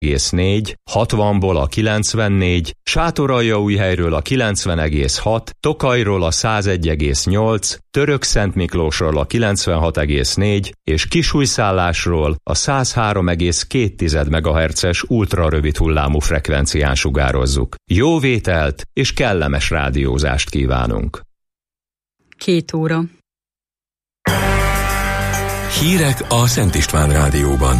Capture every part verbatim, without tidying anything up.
egész négy, hatvanból a kilencvennégy, Sátoraljaújhelyről a kilencven egész hat, Tokajról a százegy egész nyolc, Törökszentmiklósról a kilencvenhat egész négy és Kisújszállásról a száz három egész két megahertzes ultrarövid hullámú frekvencián sugározzuk. Jó vételt és kellemes rádiózást kívánunk! Két óra. Hírek a Szent István Rádióban.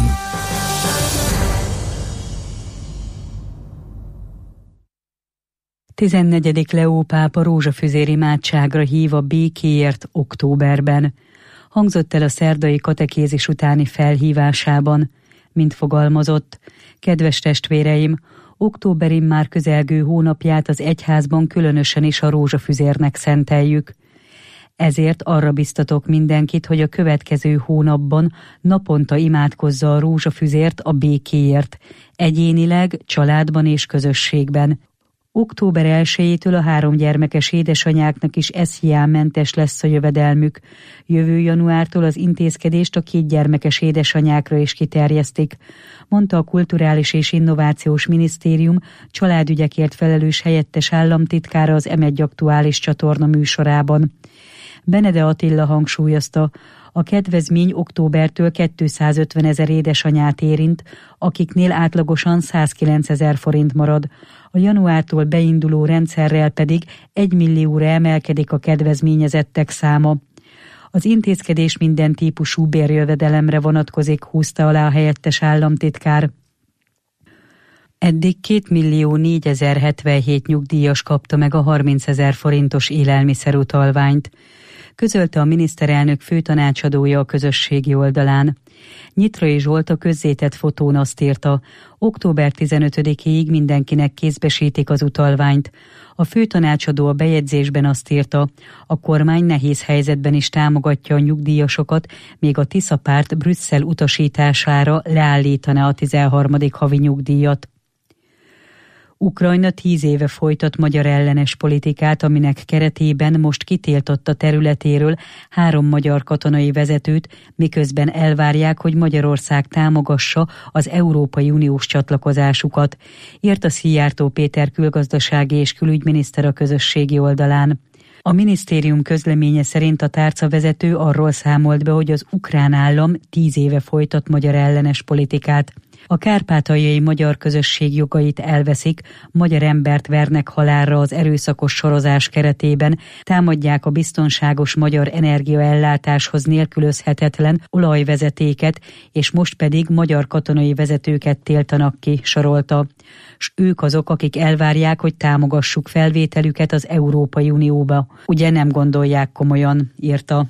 tizennegyedik Leó pápa rózsafüzér imádságra hív a békéért októberben. Hangzott el a szerdai katekézis utáni felhívásában, mint fogalmazott: kedves testvéreim, október immár közelgő hónapját az egyházban különösen is a rózsafüzérnek szenteljük. Ezért arra biztatok mindenkit, hogy a következő hónapban naponta imádkozza a rózsafüzért a békéért, egyénileg, családban és közösségben. október elsejétől a három gyermekes édesanyáknak is eszhiánmentes lesz a jövedelmük. Jövő januártól az intézkedést a két gyermekes édesanyákra is kiterjesztik, mondta a Kulturális és Innovációs Minisztérium családügyekért felelős helyettes államtitkára az em egy aktuális csatorna műsorában. Benede Attila hangsúlyozta, a kedvezmény októbertől kétszázötven ezer édesanyát érint, akiknél átlagosan százkilencezer forint marad. A januártól beinduló rendszerrel pedig egy millióra emelkedik a kedvezményezettek száma. Az intézkedés minden típusú bérjövedelemre vonatkozik, húzta alá a helyettes államtitkár. Eddig két millió négyezer-hetvenhét nyugdíjas kapta meg a harmincezer forintos élelmiszerutalványt, közölte a miniszterelnök főtanácsadója a közösségi oldalán. Nyitrai Zsolt a közzétett fotón azt írta, október tizenötödikéig mindenkinek kézbesítik az utalványt. A főtanácsadó a bejegyzésben azt írta, a kormány nehéz helyzetben is támogatja a nyugdíjasokat, még a Tisza párt Brüsszel utasítására leállítaná a tizenharmadik havi nyugdíjat. Ukrajna tíz éve folytat magyar ellenes politikát, aminek keretében most kitiltotta területéről három magyar katonai vezetőt, miközben elvárják, hogy Magyarország támogassa az Európai Uniós csatlakozásukat, írta Szijjártó Péter külgazdasági és külügyminiszter a közösségi oldalán. A minisztérium közleménye szerint a tárcavezető arról számolt be, hogy az ukrán állam tíz éve folytat magyar ellenes politikát. A kárpátaljai magyar közösség jogait elveszik, magyar embert vernek halálra az erőszakos sorozás keretében, támadják a biztonságos magyar energiaellátáshoz nélkülözhetetlen olajvezetéket, és most pedig magyar katonai vezetőket tiltanak ki, sorolta. S ők azok, akik elvárják, hogy támogassuk felvételüket az Európai Unióba. Ugye nem gondolják komolyan, írta.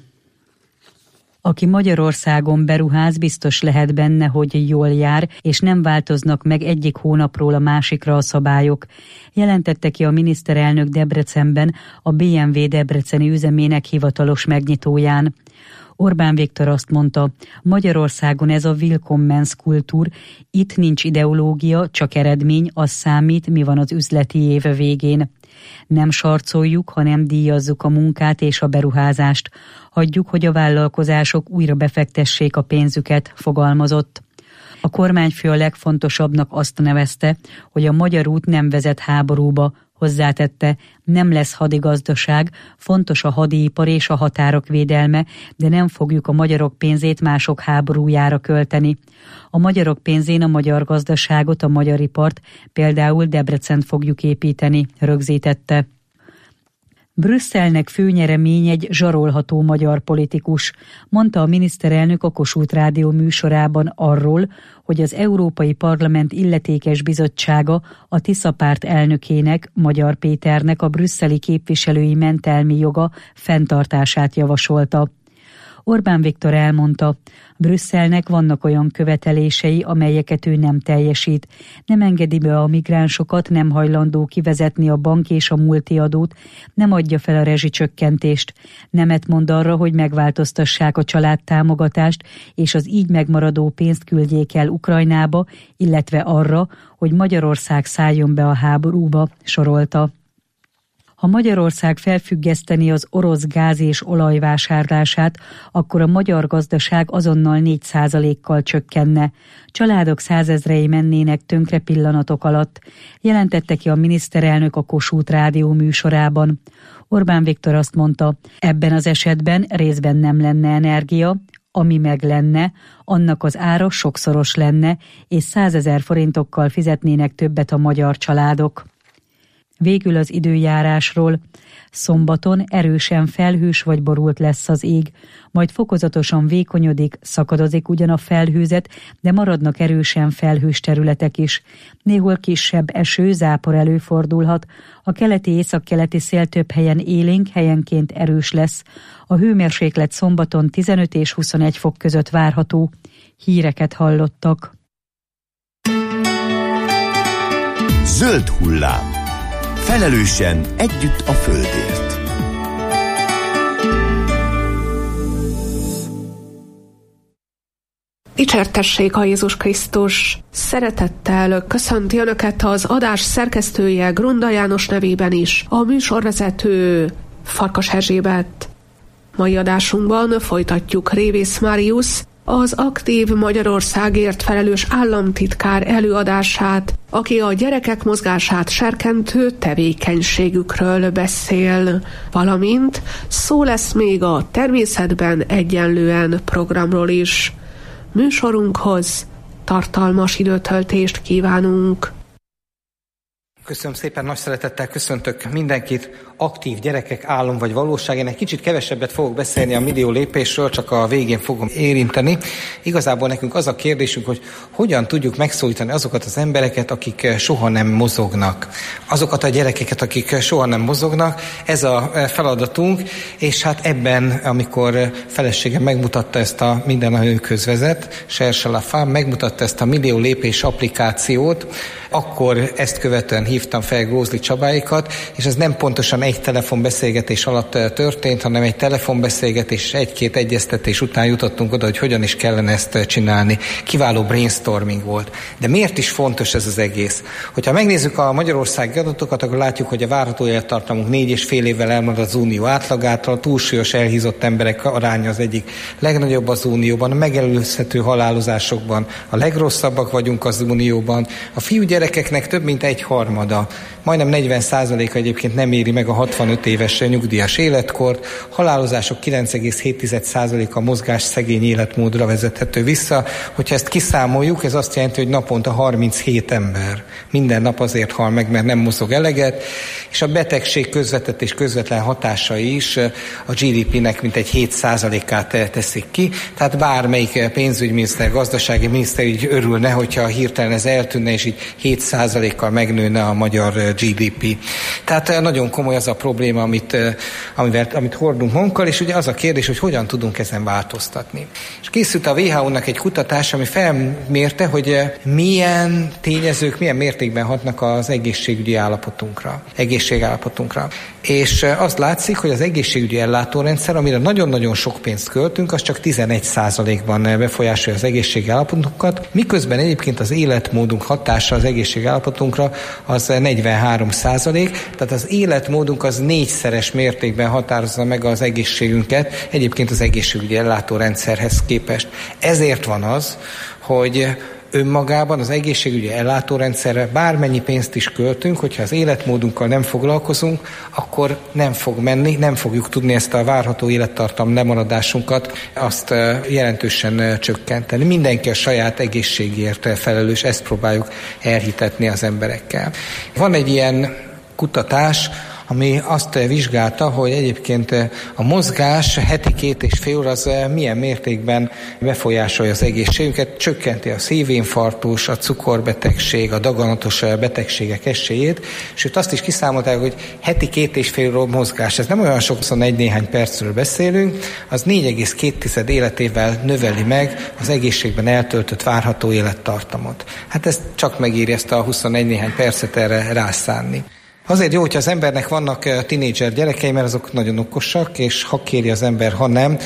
Aki Magyarországon beruház, biztos lehet benne, hogy jól jár, és nem változnak meg egyik hónapról a másikra a szabályok, jelentette ki a miniszterelnök Debrecenben a bé em vé debreceni üzemének hivatalos megnyitóján. Orbán Viktor azt mondta, Magyarországon ez a willkommens kultúr, itt nincs ideológia, csak eredmény, az számít, mi van az üzleti év végén. Nem sarcoljuk, hanem díjazzuk a munkát és a beruházást. Hagyjuk, hogy a vállalkozások újra befektessék a pénzüket, fogalmazott. A kormányfő a legfontosabbnak azt nevezte, hogy a magyar út nem vezet háborúba, hozzátette, nem lesz hadigazdaság, fontos a hadipar és a határok védelme, de nem fogjuk a magyarok pénzét mások háborújára költeni. A magyarok pénzén a magyar gazdaságot, a magyar ipart, például Debrecent fogjuk építeni, rögzítette. Brüsszelnek főnyeremény egy zsarolható magyar politikus, mondta a miniszterelnök a Kossuth Rádió műsorában arról, hogy az Európai Parlament illetékes bizottsága a Tisza párt elnökének, Magyar Péternek a brüsszeli képviselői mentelmi joga fenntartását javasolta. Orbán Viktor elmondta, Brüsszelnek vannak olyan követelései, amelyeket ő nem teljesít. Nem engedi be a migránsokat, nem hajlandó kivezetni a bank és a multiadót, nem adja fel a rezsicsökkentést. Nemet mond arra, hogy megváltoztassák a családtámogatást, és az így megmaradó pénzt küldjék el Ukrajnába, illetve arra, hogy Magyarország szálljon be a háborúba, sorolta. Ha Magyarország felfüggeszteni az orosz gáz és olaj vásárlását, akkor a magyar gazdaság azonnal négy százalékkal csökkenne. Családok százezrei mennének tönkre pillanatok alatt, jelentette ki a miniszterelnök a Kossuth Rádió műsorában. Orbán Viktor azt mondta, ebben az esetben részben nem lenne energia, ami meg lenne, annak az ára sokszoros lenne, és százezer forintokkal fizetnének többet a magyar családok. Végül az időjárásról. Szombaton erősen felhős vagy borult lesz az ég, majd fokozatosan vékonyodik, szakadozik ugyan a felhőzet, de maradnak erősen felhős területek is. Néhol kisebb eső, zápor előfordulhat, a keleti északkeleti szél több helyen élénk, helyenként erős lesz. A hőmérséklet szombaton tizenöt és huszonegy fok között várható. Híreket hallottak. Zöld hullám. Felelősen együtt a földért. Dicsértessék a Jézus Krisztus! Szeretettel köszönti Önöket az adás szerkesztője Grunda János nevében is, a műsorvezető Farkas Erzsébet. Mai adásunkban folytatjuk Révész Máriusz, az Aktív Magyarországért felelős államtitkár előadását, aki a gyerekek mozgását serkentő tevékenységükről beszél, valamint szó lesz még a Természetben egyenlően programról is. Műsorunkhoz tartalmas időtöltést kívánunk. Köszönöm szépen, nagy szeretettel köszöntök mindenkit. Aktív gyerekek, álom vagy valóság. Én egy kicsit kevesebbet fogok beszélni a millió lépésről, csak a végén fogom érinteni. Igazából nekünk az a kérdésünk, hogy hogyan tudjuk megszólítani azokat az embereket, akik soha nem mozognak. Azokat a gyerekeket, akik soha nem mozognak. Ez a feladatunk, és hát ebben, amikor feleségem megmutatta ezt a Minden a nőkhöz vezet, Cherche la Femme, megmutatta ezt a millió lépés applikációt, akkor ezt követően hívtam fel Grózli Csabáikat, és ez nem pontosan egy telefonbeszélgetés alatt történt, hanem egy telefonbeszélgetés, egy-két egyeztetés után jutottunk oda, hogy hogyan is kellene ezt csinálni. Kiváló brainstorming volt. De miért is fontos ez az egész? Hogyha megnézzük a magyarországi adatokat, akkor látjuk, hogy a várható élettartamunk négy és fél évvel elmarad az unió átlagától, a túlsúlyos elhízott emberek aránya az egyik legnagyobb az unióban, a megelőzhető halálozásokban a legrosszabbak vagyunk az unióban, a fiúgyerekeknek több mint egy harmada, majdnem negyven százaléka egyébként nem éri meg a hatvanöt éves nyugdíjas életkort, halálozások kilenc egész hét százaléka a mozgás szegény életmódra vezethető vissza. Hogyha ezt kiszámoljuk, ez azt jelenti, hogy naponta harminchét ember minden nap azért hal meg, mert nem mozog eleget, és a betegség közvetett és közvetlen hatásai is a gé dé pének mintegy hét százalékát teszik ki. Tehát bármelyik pénzügyminiszter, gazdasági miniszter így örülne, hogyha hirtelen ez eltűnne, és így hét százalékkal megnőne a magyar gé dé pé. Tehát nagyon komoly az a probléma, amit, amivel, amit hordunk magunkkal, és ugye az a kérdés, hogy hogyan tudunk ezen változtatni. És készült a dupla vé há ó-nak egy kutatás, ami felmérte, hogy milyen tényezők, milyen mértékben hatnak az egészségügyi állapotunkra, egészségállapotunkra. És azt látszik, hogy az egészségügyi ellátórendszer, amire nagyon-nagyon sok pénzt költünk, az csak tizenegy százalékban befolyásolja az egészségállapotunkat, miközben egyébként az életmódunk hatása az egészségállapotunkra az negyvenhárom százalék, tehát az életmódunk az négyszeres mértékben határozza meg az egészségünket, egyébként az egészségügyi ellátórendszerhez képest. Ezért van az, hogy önmagában az egészségügyi ellátórendszerre bármennyi pénzt is költünk, hogyha az életmódunkkal nem foglalkozunk, akkor nem fog menni, nem fogjuk tudni ezt a várható élettartam lemaradásunkat azt jelentősen csökkenteni. Mindenki a saját egészségért felelős, ezt próbáljuk elhitetni az emberekkel. Van egy ilyen kutatás, ami azt vizsgálta, hogy egyébként a mozgás heti két és fél óra az milyen mértékben befolyásolja az egészségünket, csökkenti a szívinfarktus, a cukorbetegség, a daganatos betegségek esélyét, sőt azt is kiszámolták, hogy heti két és fél óra mozgás, ez nem olyan sokszor egy néhány percről beszélünk, az négy egész két életével növeli meg az egészségben eltöltött várható élettartamot. Hát ez csak megéri ezt a huszonegy néhány percet erre rászánni. Azért jó, hogyha az embernek vannak tinédzser gyerekei, mert azok nagyon okosak, és ha kéri az ember, ha nem,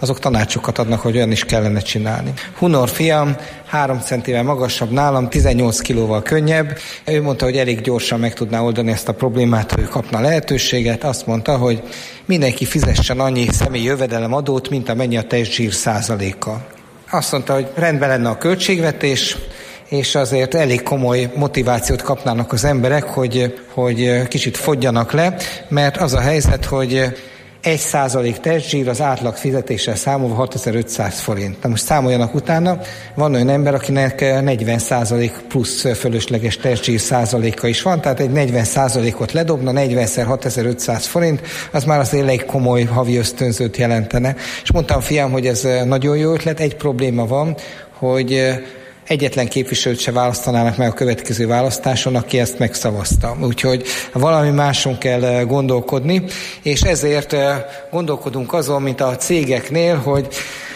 azok tanácsokat adnak, hogy olyan is kellene csinálni. Hunor fiam, három centivel magasabb nálam, tizennyolc kilóval könnyebb. Ő mondta, hogy elég gyorsan meg tudná oldani ezt a problémát, ha ő kapna lehetőséget. Azt mondta, hogy mindenki fizessen annyi személyi jövedelemadót, mint amennyi a testzsír százaléka. Azt mondta, hogy rendben lenne a költségvetés, és azért elég komoly motivációt kapnának az emberek, hogy, hogy kicsit fogyjanak le, mert az a helyzet, hogy egy százalék testzsír az átlag fizetéssel számolva hatezer-ötszáz forint. Na most számoljanak utána, van olyan ember, akinek negyven százalék plusz fölösleges testzsír százaléka is van, tehát egy negyven százalékot ledobna, negyvenszer hatezer-ötszáz forint, az már azért elég komoly havi ösztönzőt jelentene. És mondtam, fiam, hogy ez nagyon jó ötlet, egy probléma van, hogy egyetlen képviselőt se választanának meg a következő választáson, aki ezt megszavazta. Úgyhogy valami máson kell gondolkodni, és ezért gondolkodunk azon, mint a cégeknél, hogy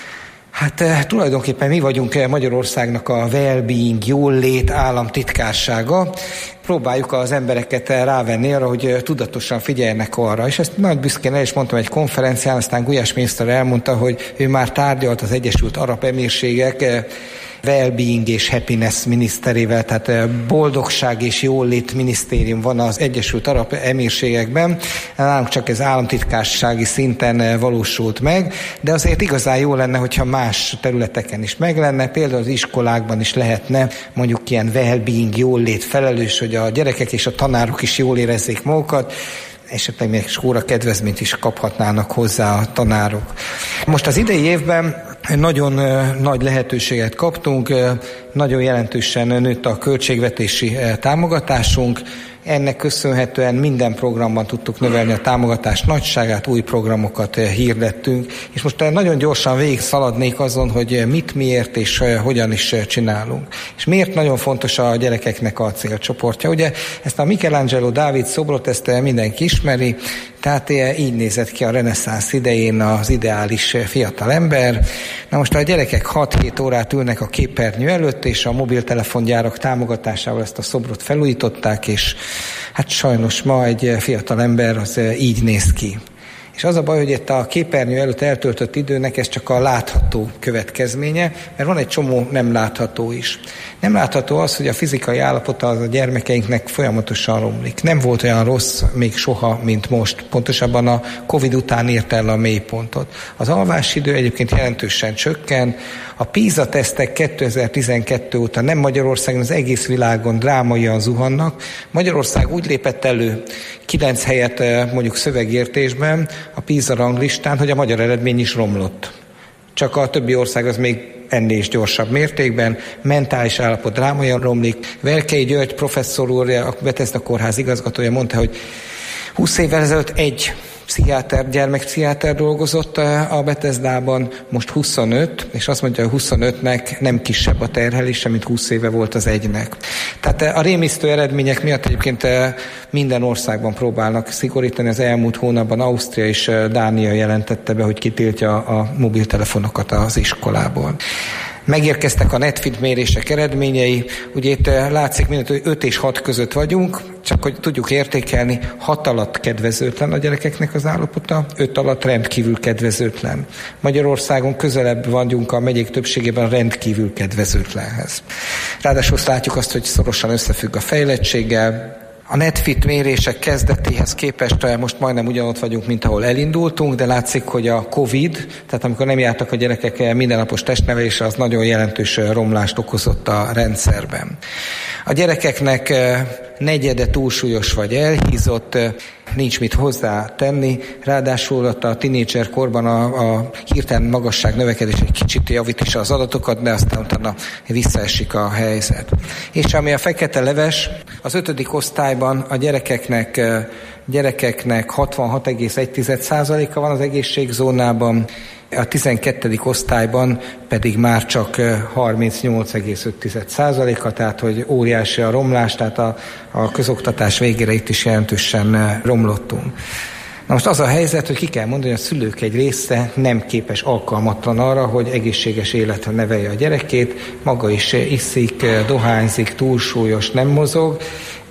hát tulajdonképpen mi vagyunk Magyarországnak a well-being, jól-lét államtitkársága. Próbáljuk az embereket rávenni arra, hogy tudatosan figyeljenek arra. És ezt nagy büszkén el is mondtam egy konferencián, aztán Gulyás miniszter elmondta, hogy ő már tárgyalt az Egyesült Arab Emírségek well-being és happiness miniszterével, tehát boldogság és jólét minisztérium van az Egyesült Arab Emírségekben. Nálunk csak ez államtitkársági szinten valósult meg, de azért igazán jó lenne, hogyha más területeken is meg lenne, például az iskolákban is lehetne mondjuk ilyen well-being, jólét felelős, hogy a gyerekek és a tanárok is jól érezzék magukat, esetleg még skóra kedvezményt is kaphatnának hozzá a tanárok. Most az idei évben nagyon nagy lehetőséget kaptunk, nagyon jelentősen nőtt a költségvetési támogatásunk, ennek köszönhetően minden programban tudtuk növelni a támogatás nagyságát, új programokat hirdettünk, és most nagyon gyorsan végig szaladnék azon, hogy mit, miért és hogyan is csinálunk. És miért nagyon fontos a gyerekeknek a célcsoportja. Ugye ezt a Michelangelo Dávid szobrot, ezt mindenki ismeri, tehát így nézett ki a reneszánsz idején az ideális fiatal ember. Na most a gyerekek hat-hét órát ülnek a képernyő előtt, és a mobiltelefongyárak támogatásával ezt a szobrot felújították, és hát sajnos ma egy fiatal ember az így néz ki. És az a baj, hogy itt a képernyő előtt eltöltött időnek ez csak a látható következménye, mert van egy csomó nem látható is. Nem látható az, hogy a fizikai állapota az a gyermekeinknek folyamatosan romlik. Nem volt olyan rossz még soha, mint most. Pontosabban a Covid után ért el a mélypontot. Az alvásidő egyébként jelentősen csökken. A PISA-tesztek kétezer-tizenkettő óta nem Magyarországon, az egész világon drámaian zuhannak. Magyarország úgy lépett elő kilenc helyet mondjuk szövegértésben a PISA ranglistán, hogy a magyar eredmény is romlott. Csak a többi ország az még ennél is gyorsabb mértékben, mentális állapot drámaian romlik. Verkei György professzor úr, a Bethesda kórház igazgatója mondta, hogy húsz évvel ezelőtt egy pszichiáter, gyermekpszichiáter dolgozott a Bethesdában, most huszonöt, és azt mondja, hogy huszonötnek nem kisebb a terhelése, mint húsz éve volt az egynek. Tehát a rémisztő eredmények miatt egyébként minden országban próbálnak szigorítani. Az elmúlt hónapban Ausztria és Dánia jelentette be, hogy kitiltja a mobiltelefonokat az iskolából. Megérkeztek a Netfit mérések eredményei, ugye itt látszik mindent, hogy öt és hat között vagyunk, csak hogy tudjuk értékelni, hat alatt kedvezőtlen a gyerekeknek az állapota, öt alatt rendkívül kedvezőtlen. Magyarországon közelebb vagyunk a megyék többségében a rendkívül kedvezőtlenhez. Ráadásul látjuk azt, hogy szorosan összefügg a fejlettséggel. A Netfit mérések kezdetéhez képest most majdnem ugyanott vagyunk, mint ahol elindultunk, de látszik, hogy a Covid, tehát amikor nem jártak a gyerekek mindennapos testnevelésre, az nagyon jelentős romlást okozott a rendszerben. A gyerekeknek negyede túlsúlyos vagy elhízott, nincs mit hozzá tenni, ráadásul a tinédzser korban a, a hirtelen magasság növekedés egy kicsit javít is az adatokat, de aztán utána visszaesik a helyzet. És ami a fekete leves, az ötödik osztályban a gyerekeknek, gyerekeknek hatvanhat egész egy százaléka van az egészségzónában, a tizenkettedik osztályban pedig már csak harmincnyolc egész öt százaléka, tehát hogy óriási a romlás, tehát a, a közoktatás végére itt is jelentősen romlottunk. Na most az a helyzet, hogy ki kell mondani, hogy a szülők egy része nem képes, alkalmatlan arra, hogy egészséges életre nevelje a gyerekét, maga is iszik, dohányzik, túlsúlyos, nem mozog.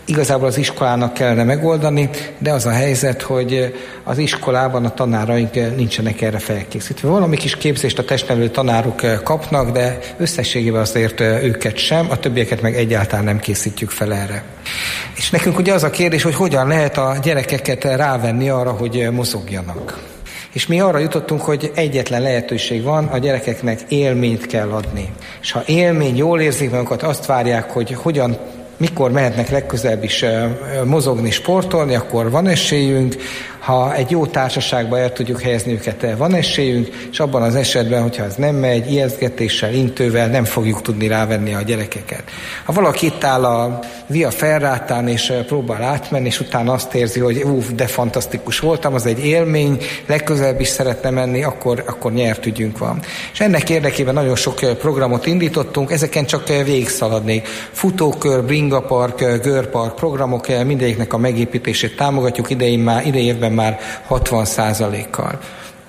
igazából az iskolának kellene megoldani, de az a helyzet, hogy az iskolában a tanáraink nincsenek erre felkészítve. Valami kis képzést a testnevelő tanárok kapnak, de összességében azért őket sem, a többieket meg egyáltalán nem készítjük fel erre. És nekünk ugye az a kérdés, hogy hogyan lehet a gyerekeket rávenni arra, hogy mozogjanak. És mi arra jutottunk, hogy egyetlen lehetőség van, a gyerekeknek élményt kell adni. És ha élmény, jól érzik magukat, azt várják, hogy hogyan, mikor mehetnek legközelebb is mozogni, sportolni, akkor van esélyünk. Ha egy jó társaságba el tudjuk helyezni őket, van esélyünk, és abban az esetben, hogyha ez nem megy, ijesztgetéssel, intővel nem fogjuk tudni rávenni a gyerekeket. Ha valaki itt áll a Via Ferrátán, és próbál átmenni, és utána azt érzi, hogy uff, de fantasztikus voltam, az egy élmény, legközelebb is szeretne menni, akkor, akkor nyert ügyünk van. És ennek érdekében nagyon sok programot indítottunk, ezeken csak végigszaladnék. Futókör, bringapark, görpark programok, mindegyiknek a megépítését támogatjuk, idején már, idei évben már hatvan százalékkal.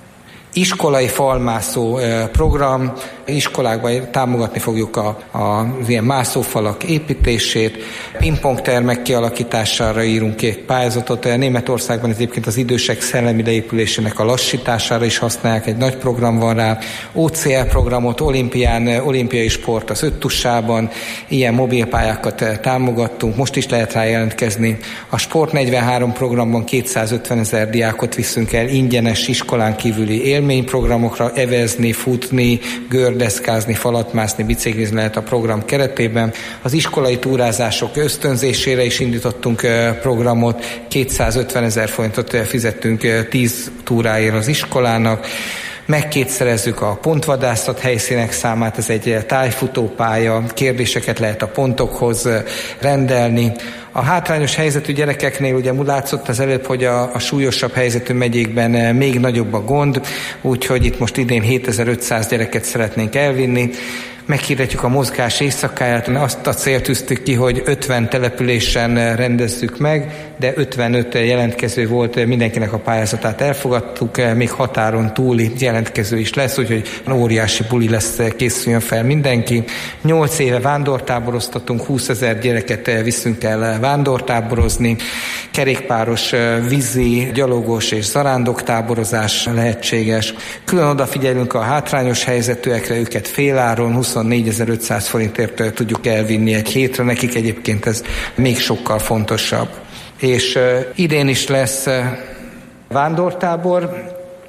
Iskolai falmászó program, iskolákban támogatni fogjuk a, a ilyen mászófalak építését, pingpongtermek kialakítására írunk ki egy pályázatot. Németországban egyébként az idősek szellemi leépülésének a lassítására is használják, egy nagy program van rá. o cé el programot, olimpián, olimpiai sport az öttusában, ilyen mobilpályákat támogattunk, most is lehet rá jelentkezni. A Sport negyvenhárom programban kétszázötvenezer diákot viszünk el ingyenes iskolán kívüli élményprogramokra, evezni, futni, gördeszkázni, falatmászni, biciklizni lehet a program keretében. Az iskolai túrázások ösztönzésére is indítottunk programot, kétszázötvenezer forintot fizettünk tíz túráért az iskolának. Megkétszerezzük a pontvadászat helyszínek számát, ez egy tájfutópálya, kérdéseket lehet a pontokhoz rendelni. A hátrányos helyzetű gyerekeknél ugye látszott az előbb, hogy a, a súlyosabb helyzetű megyékben még nagyobb a gond, úgyhogy itt most idén hétezer-ötszáz gyereket szeretnénk elvinni. Meghirdetjük a mozgás éjszakáját, azt a célt tűztük ki, hogy ötven településen rendezzük meg, de ötvenöt jelentkező volt, mindenkinek a pályázatát elfogadtuk, még határon túli jelentkező is lesz, úgyhogy óriási buli lesz, készüljön fel mindenki. Nyolc éve vándortáboroztatunk, húszezer gyereket viszünk el vándortáborozni, kerékpáros, vízi, gyalogos és zarándoktáborozás lehetséges. Külön odafigyelünk a hátrányos helyzetűekre, őket féláron, huszonnégyezer-ötszáz forintért tudjuk elvinni egy hétre, nekik egyébként ez még sokkal fontosabb. És uh, idén is lesz uh, vándortábor,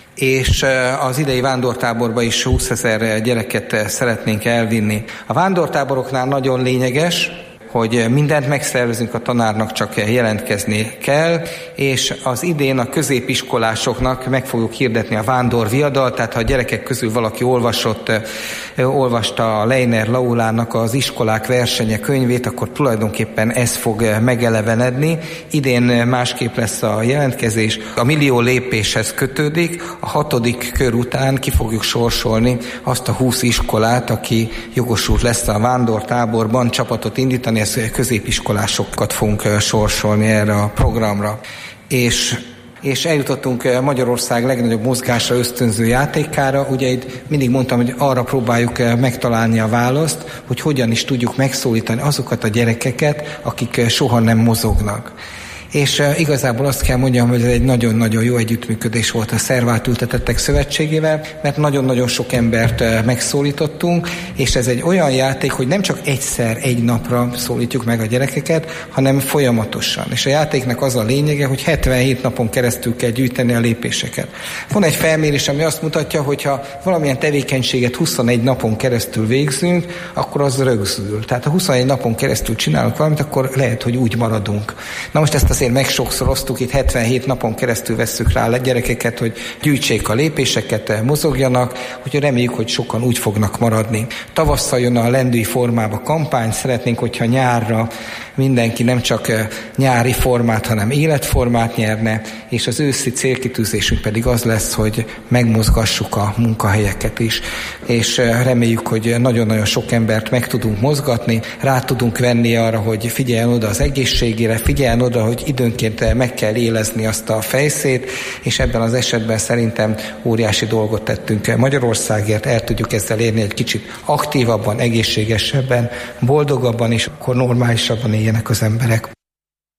és uh, az idei vándortáborba is húszezer gyereket uh, szeretnénk elvinni. A vándortáboroknál nagyon lényeges, hogy mindent megszervezünk, a tanárnak csak jelentkezni kell, és az idén a középiskolásoknak meg fogjuk hirdetni a vándorviadalt, tehát ha a gyerekek közül valaki olvasott, olvasta a Leiner Laulának az iskolák versenye könyvét, akkor tulajdonképpen ez fog megelevenedni. Idén másképp lesz a jelentkezés. A millió lépéshez kötődik, a hatodik kör után ki fogjuk sorsolni azt a húsz iskolát, aki jogosult lesz a vándortáborban csapatot indítani, ezt középiskolásokat fogunk sorsolni erre a programra. És, és eljutottunk Magyarország legnagyobb mozgásra ösztönző játékára. Ugye itt mindig mondtam, hogy arra próbáljuk megtalálni a választ, hogy hogyan is tudjuk megszólítani azokat a gyerekeket, akik soha nem mozognak. És igazából azt kell mondjam, hogy ez egy nagyon-nagyon jó együttműködés volt a Szerváltültetettek Szövetségével, mert nagyon-nagyon sok embert megszólítottunk, és ez egy olyan játék, hogy nem csak egyszer, egy napra szólítjuk meg a gyerekeket, hanem folyamatosan. És a játéknak az a lényege, hogy hetvenhét napon keresztül kell gyűjteni a lépéseket. Van egy felmérés, ami azt mutatja, hogy ha valamilyen tevékenységet huszonegy napon keresztül végzünk, akkor az rögzül. Tehát ha huszonegy napon keresztül csinálunk valamit, akkor lehet, hogy úgy maradunk. Na most ezt azért megsokszoroztuk, itt hetvenhét napon keresztül vesszük rá a gyerekeket, hogy gyűjtsék a lépéseket, mozogjanak, úgyhogy reméljük, hogy sokan úgy fognak maradni. Tavasszal jön a lendői formába kampány, szeretnénk, hogyha nyárra mindenki nem csak nyári formát, hanem életformát nyerne, és az őszi célkitűzésünk pedig az lesz, hogy megmozgassuk a munkahelyeket is, és reméljük, hogy nagyon-nagyon sok embert meg tudunk mozgatni, rá tudunk venni arra, hogy figyeljen oda az egészségére, figyeljen oda, hogy időnként meg kell élezni azt a fejszét, és ebben az esetben szerintem óriási dolgot tettünk Magyarországért, el tudjuk ezzel érni egy kicsit aktívabban, egészségesebben, boldogabban, és akkor normálisabban éljenek az emberek.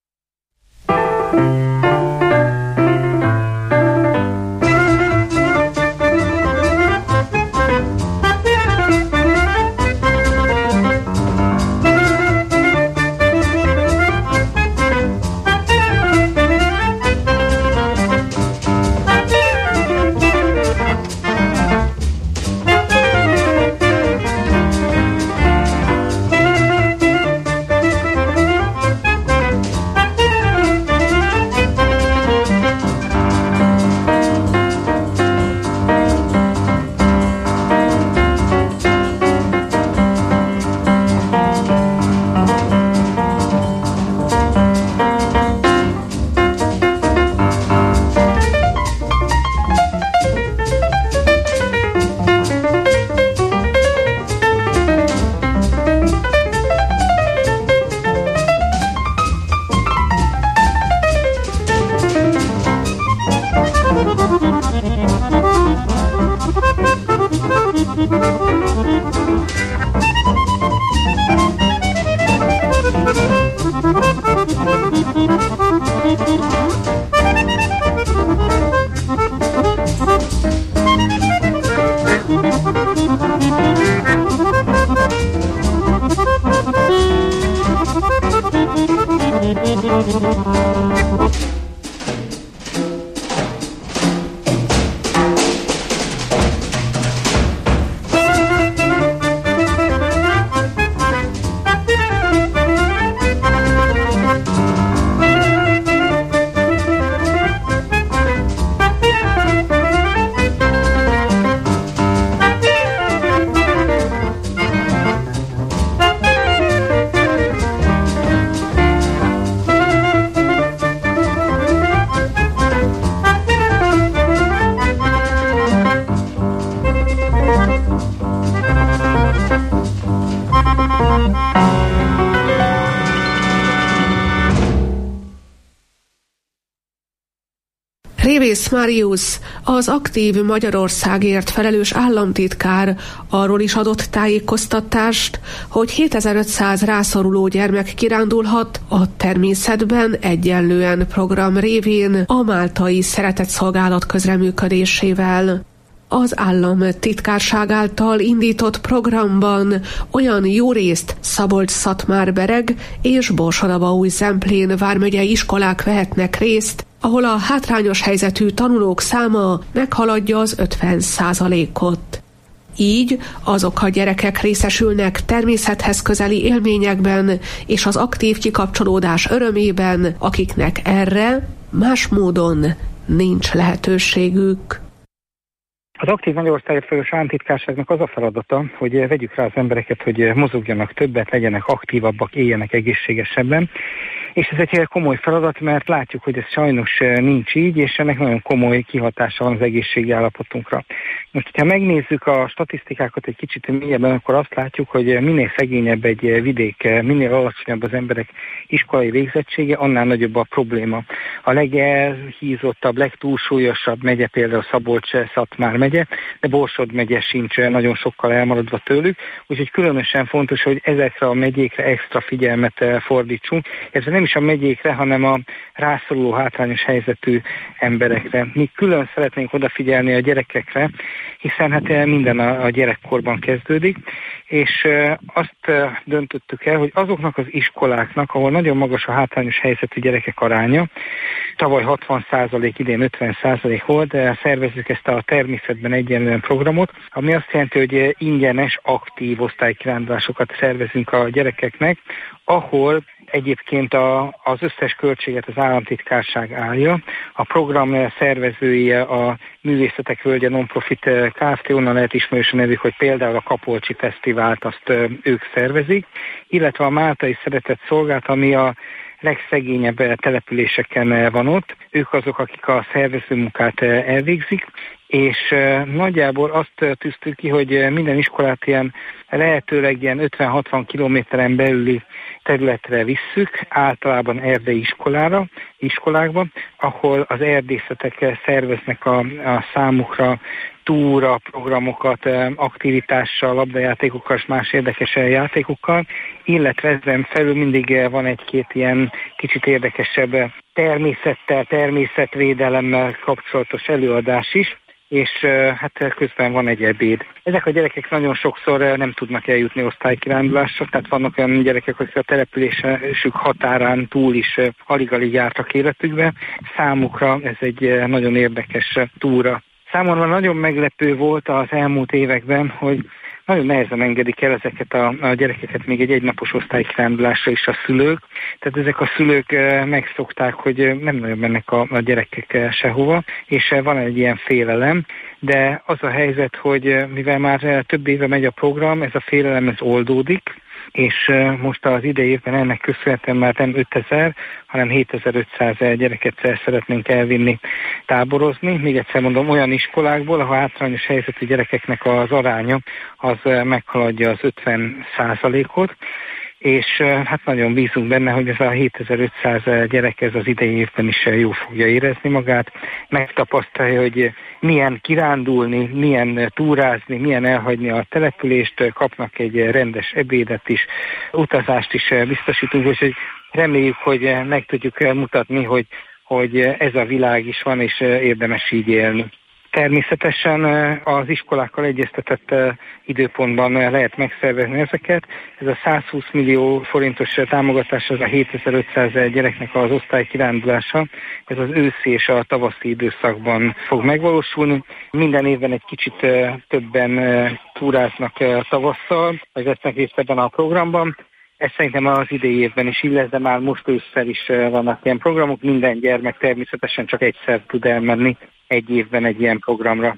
Révész Marius, az aktív Magyarországért felelős államtitkár arról is adott tájékoztatást, hogy hétezer-ötszáz rászoruló gyermek kirándulhat a természetben egyenlően program révén a máltai szeretetszolgálat közreműködésével. Az állam titkárság által indított programban olyan jó részt Szabolcs-Szatmár-Bereg és Borsod-Abaúj-Zemplén vármegyei iskolák vehetnek részt, ahol a hátrányos helyzetű tanulók száma meghaladja az ötven százalékot. Így azok a gyerekek részesülnek természethez közeli élményekben és az aktív kikapcsolódás örömében, akiknek erre más módon nincs lehetőségük. Az aktív Magyarországért felelős államtitkárságnak az a feladata, hogy vegyük rá az embereket, hogy mozogjanak többet, legyenek aktívabbak, éljenek egészségesebben. És ez egy komoly feladat, mert látjuk, hogy ez sajnos nincs így, és ennek nagyon komoly kihatása van az egészségi állapotunkra. Most, ha megnézzük a statisztikákat egy kicsit mélyebben, akkor azt látjuk, hogy minél szegényebb egy vidék, minél alacsonyabb az emberek iskolai végzettsége, annál nagyobb a probléma. A legelhízottabb, legtúlsúlyosabb megye például Szabolcs-Szatmár megye, de Borsod megye sincs nagyon sokkal elmaradva tőlük, úgyhogy különösen fontos, hogy ezekre a megyékre extra figyelmet fordítsunk. Ez nem is a megyékre, hanem a rászoruló hátrányos helyzetű emberekre. Mi külön szeretnénk odafigyelni a gyerekekre, hiszen hát minden a, a gyerekkorban kezdődik, és azt döntöttük el, hogy azoknak az iskoláknak, ahol nagyon magas a hátrányos helyzetű gyerekek aránya, tavaly hatvan százalék, idén ötven százalék volt, de szervezzük ezt a természetben egyenlően programot, ami azt jelenti, hogy ingyenes, aktív osztálykirándulásokat szervezünk a gyerekeknek, ahol egyébként a, az összes költséget az államtitkárság állja. A program szervezője a Művészetek Völgye Non-Profit Kft. Onnan lehet ismerős a nevük, hogy például a Kapolcsi Fesztivált azt ők szervezik, illetve a Máltai Szeretetszolgálat, ami a legszegényebb településeken van ott. Ők azok, akik a szervezőmunkát elvégzik, és nagyjából azt tűztük ki, hogy minden iskolát ilyen lehetőleg ilyen ötven-hatvan kilométeren belüli területre visszük, általában erdei iskolára, iskolákba, ahol az erdészetek szerveznek a, a számukra túra programokat, aktivitással, labdajátékokkal és más érdekes játékokkal, illetve ezen felül mindig van egy-két ilyen kicsit érdekesebb természettel, természetvédelemmel kapcsolatos előadás is, és hát közben van egy ebéd. Ezek a gyerekek nagyon sokszor nem tudnak eljutni osztálykirándulásra, tehát vannak olyan gyerekek, akik a településük határán túl is alig-alig jártak életükbe. Számukra ez egy nagyon érdekes túra. Számomra nagyon meglepő volt az elmúlt években, hogy nagyon nehezen engedik el ezeket a, a gyerekeket még egy egynapos osztálykirándulásra is a szülők. Tehát ezek a szülők megszokták, hogy nem nagyon mennek a, a gyerekek sehova, és van egy ilyen félelem, de az a helyzet, hogy mivel már több éve megy a program, ez a félelem ez oldódik, és most az idei évben ennek köszönhetően már nem ötezer, hanem hétezer-ötszáz gyereket szeretnénk elvinni táborozni. Még egyszer mondom, olyan iskolákból, ahol hátrányos helyzetű gyerekeknek az aránya az meghaladja az ötven százalékot, és hát nagyon bízunk benne, hogy ez a hétezer-ötszáz gyerek ez az idei évben is jól fogja érezni magát, megtapasztalja, hogy milyen kirándulni, milyen túrázni, milyen elhagyni a települést, kapnak egy rendes ebédet is, utazást is biztosítunk, úgyhogy reméljük, hogy meg tudjuk mutatni, hogy, hogy ez a világ is van, és érdemes így élni. Természetesen az iskolákkal egyeztetett időpontban lehet megszervezni ezeket. Ez a százhúsz millió forintos támogatás, az a hétezer-ötszáz gyereknek az osztálykirándulása. Ez az őszi és a tavaszi időszakban fog megvalósulni. Minden évben egy kicsit többen túráznak tavasszal, vagy vesznek részt ebben a programban. Ez szerintem az idei évben is így lesz, de már most ősszel is vannak ilyen programok. Minden gyermek természetesen csak egyszer tud elmenni egy évben egy ilyen programra.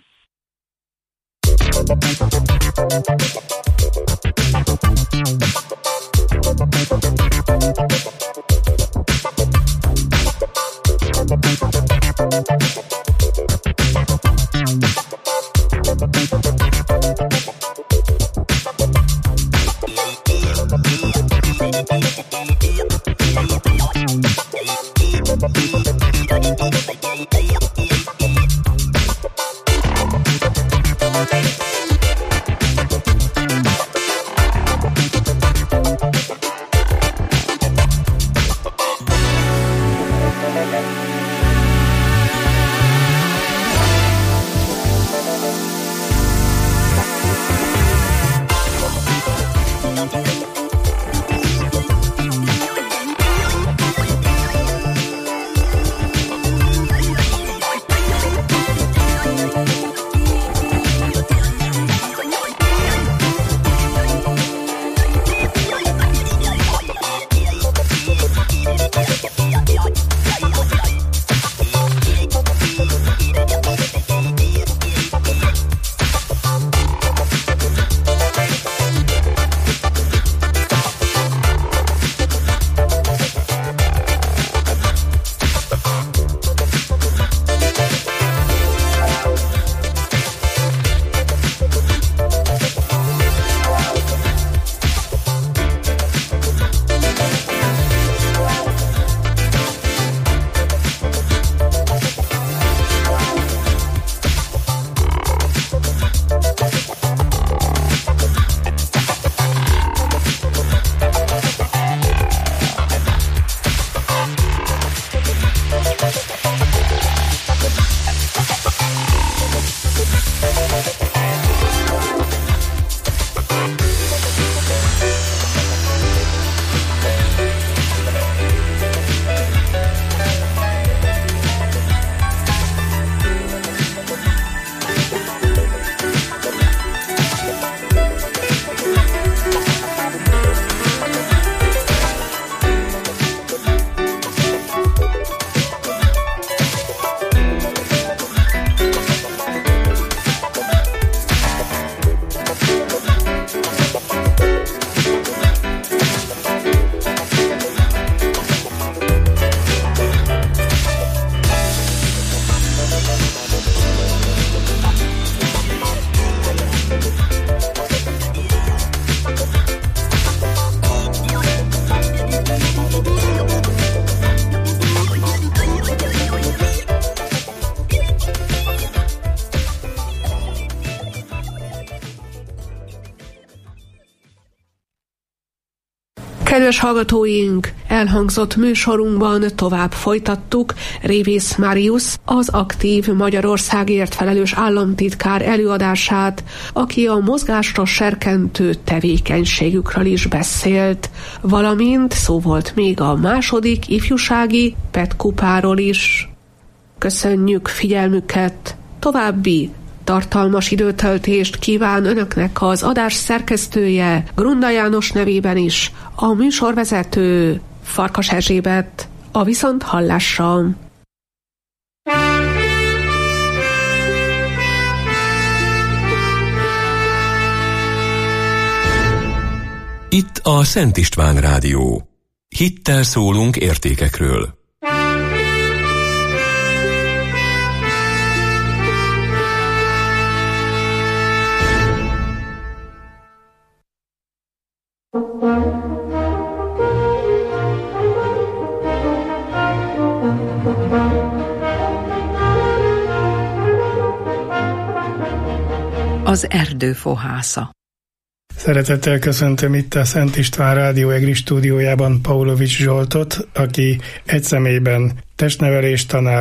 Kedves hallgatóink, elhangzott műsorunkban tovább folytattuk Révész Máriusz, az aktív Magyarországért felelős államtitkár előadását, aki a mozgásra serkentő tevékenységükről is beszélt, valamint szó volt még a második ifjúsági petkupáról is. Köszönjük figyelmüket, további tartalmas időtöltést kíván önöknek az adás szerkesztője, Grunda János nevében is, a műsorvezető Farkas Erzsébet. A viszont hallásra! Itt a Szent István Rádió. Hittel szólunk értékekről. Az erdő fohásza. Szeretettel köszöntöm itt a Szent István Rádió EGRI stúdiójában Paulovics Zsoltot, aki egy személyben testnevelés tanár,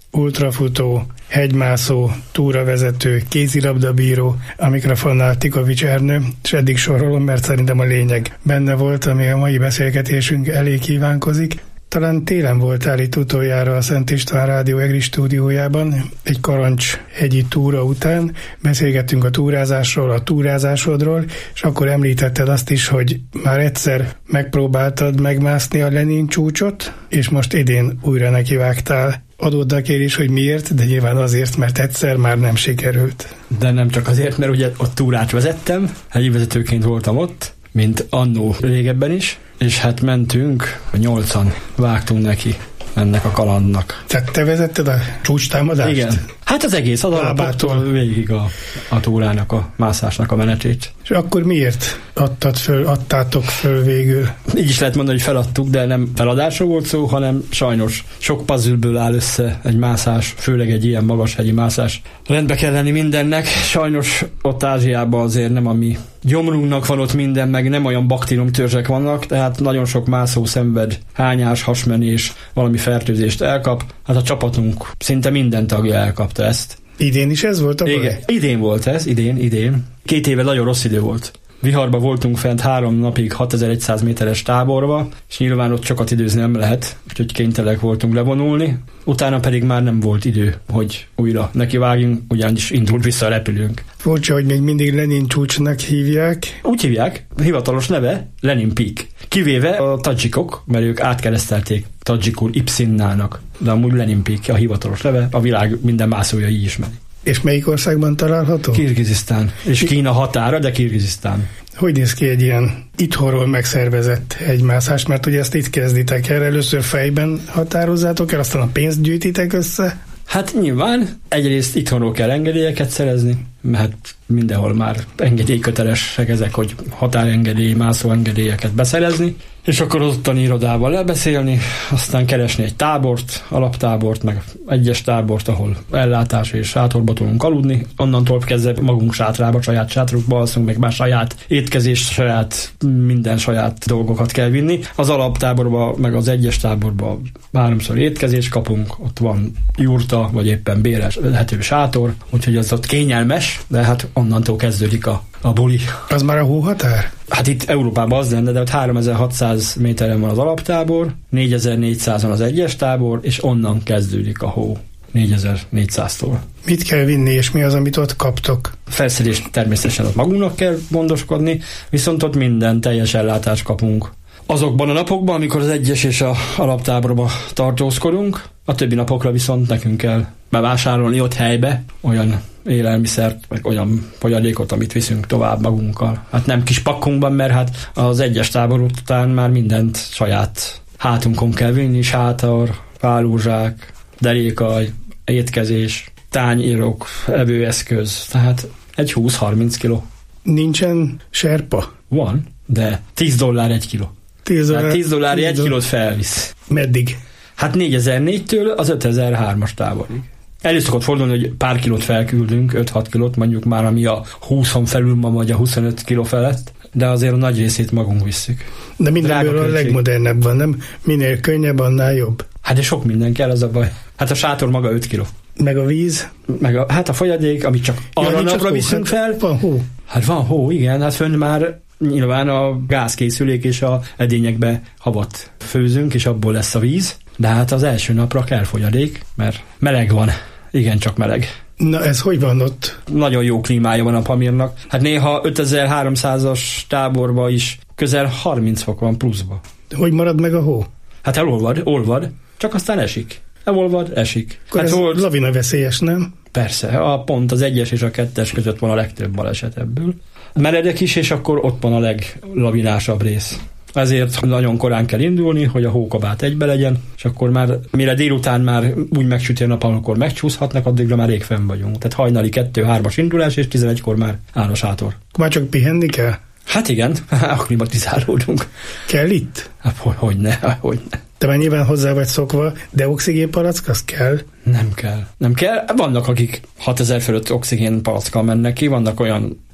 ultrafutó, hegymászó, túravezető, kézilabdabíró, a mikrofonnál Tikovics Ernő, és eddig sorolom, mert szerintem a lényeg benne volt, ami a mai beszélgetésünk elé kívánkozik. Talán télen voltál itt utoljára a Szent István Rádió EGRI stúdiójában, egy Karancs hegyi túra után. Beszélgettünk a túrázásról, a túrázásodról, és akkor említetted azt is, hogy már egyszer megpróbáltad megmászni a Lenin csúcsot, és most idén újra nekivágtál. Adódd a kérés, hogy miért, de nyilván azért, mert egyszer már nem sikerült. De nem csak azért, mert ugye ott túrát vezettem, hegyi vezetőként voltam ott, mint annó régebben is, és hát mentünk, nyolcan vágtunk neki ennek a kalandnak. Tehát te vezetted a csúcstámadást? Igen. Hát az egész az alapattól végig a, a túrának, a mászásnak a menetét. És akkor miért adtad föl, adtátok föl végül? Így is lehet mondani, hogy feladtuk, de nem feladásról volt szó, hanem sajnos sok puzzleből áll össze egy mászás, főleg egy ilyen magas hegyi mászás. Rendbe kell lenni mindennek. Sajnos ott Ázsiában azért nem a mi gyomrunknak van ott minden, meg nem olyan baktériumtörzsek vannak, tehát nagyon sok mászó szenved, hányás, hasmenés, valami fertőzést elkap. Hát a csapatunk szinte minden tagja elkapta ezt. Idén is ez volt a baj? Igen, idén volt ez, idén, idén. Két éve nagyon rossz idő volt. Viharba voltunk fent három napig hatezer-száz méteres táborba, és nyilván ott sokat időzni nem lehet, úgyhogy kénytelenek voltunk levonulni. Utána pedig már nem volt idő, hogy újra nekivágjunk, ugyanis indult vissza a repülőnk. Furcsa, hogy még mindig Lenin csúcsnak hívják. Úgy hívják, hivatalos neve Lenin Peak. Kivéve a tadzsikok, mert ők átkeresztelték Tadzsikul Ipszinnának, de amúgy Lenin Peak a hivatalos neve, a világ minden mászója így ismeri. És melyik országban található? Kirgizisztán. És Kína határa, de Kirgizisztán. Hogy néz ki egy ilyen itthonról megszervezett egymászás? Mert ugye ezt itt kezditek el, először fejben határozzátok el, aztán a pénzt gyűjtitek össze? Hát nyilván egyrészt itthonról kell engedélyeket szerezni, mert mindenhol már engedélykötelesek ezek, hogy határengedély, mászóengedélyeket beszerezni, és akkor az ottani irodával lebeszélni, aztán keresni egy tábort, alaptábort, meg egyes tábort, ahol ellátás és sátorba tudunk aludni. Onnantól kezdve magunk sátrába, saját sátrukba alszunk, meg már saját étkezést, saját minden saját dolgokat kell vinni. Az alaptáborba, meg az egyes táborba háromszor étkezést kapunk, ott van jurta, vagy éppen bérelhető sátor, úgyhogy az ott kényelmes, de hát onnantól kezdődik a, a buli. Az már a hóhatár? Hát itt Európában az lenne, de ott háromezer-hatszáz méteren van az alaptábor, négyezer-négyszázon az egyes tábor, és onnan kezdődik a hó négyezer-négyszáztól. Mit kell vinni, és mi az, amit ott kaptok? Felszerelést természetesen ott magunknak kell gondoskodni, viszont ott minden teljes ellátást kapunk. Azokban a napokban, amikor az egyes és a alaptáborba tartózkodunk, a többi napokra viszont nekünk kell bevásárolni ott helybe olyan élelmiszert, vagy olyan folyadékot, amit viszünk tovább magunkkal. Hát nem kis pakkunkban, mert hát az egyes tábor után már mindent saját hátunkon kell vinni, sátor, pálózsák, derékaj, étkezés, tányérok, evőeszköz, tehát egy húsz-harminc kiló. Nincsen serpa? Van, de tíz dollár egy kiló. tíz dollár, tíz dollár egy kilót felvisz. Meddig? Hát négyezer-négytől az ötezer-hármas táborig. Elő szokott fordulni, hogy pár kilót felküldünk, öt-hat kilót, mondjuk már ami a húszon felül ma, vagy a huszonöt kiló felett, de azért a nagy részét magunk visszük. De mindenből a legmodernebb van, nem? Minél könnyebb, annál jobb. Hát de sok minden kell, az a baj. Hát a sátor maga öt kiló. Meg a víz? Meg a, hát a folyadék, amit csak arra ja, napra viszünk hát fel. Van hó. Hát van hó, igen, hát fönn már nyilván a gázkészülék és a edényekbe havat főzünk, és abból lesz a víz. De hát az első napra kell folyadék, mert meleg van. Igen, csak meleg. Na ez hogy van ott? Nagyon jó klímája van a Pamirnak. Hát néha ötezer-háromszázas táborban is közel harminc fok van pluszba. Hogy marad meg a hó? Hát elolvad, olvad, csak aztán esik. Elolvad, esik. Akkor hát ez volt... lavina veszélyes, nem? Persze, a pont az egyes és a kettes között van a legtöbb baleset ebből. Meredek is, és akkor ott van a leglavinásabb rész. Ezért nagyon korán kell indulni, hogy a hókabát egybe legyen, és akkor már, mire délután már úgy megsüti a nap, amikor megcsúszhatnak, addigra már rég fenn vagyunk. Tehát hajnali kettő-hármas indulás, és tizenegykor már áll a sátor. Már csak pihenni kell? Hát igen, akklimatizálódunk. Kell itt? Hát, hogy, hogyne, hogyne. Te már nyilván hozzá vagy szokva, de oxigénpalack, az kell? Nem kell. Nem kell. Vannak, akik hatezer fölött oxigénpalackkal mennek ki, vannak olyan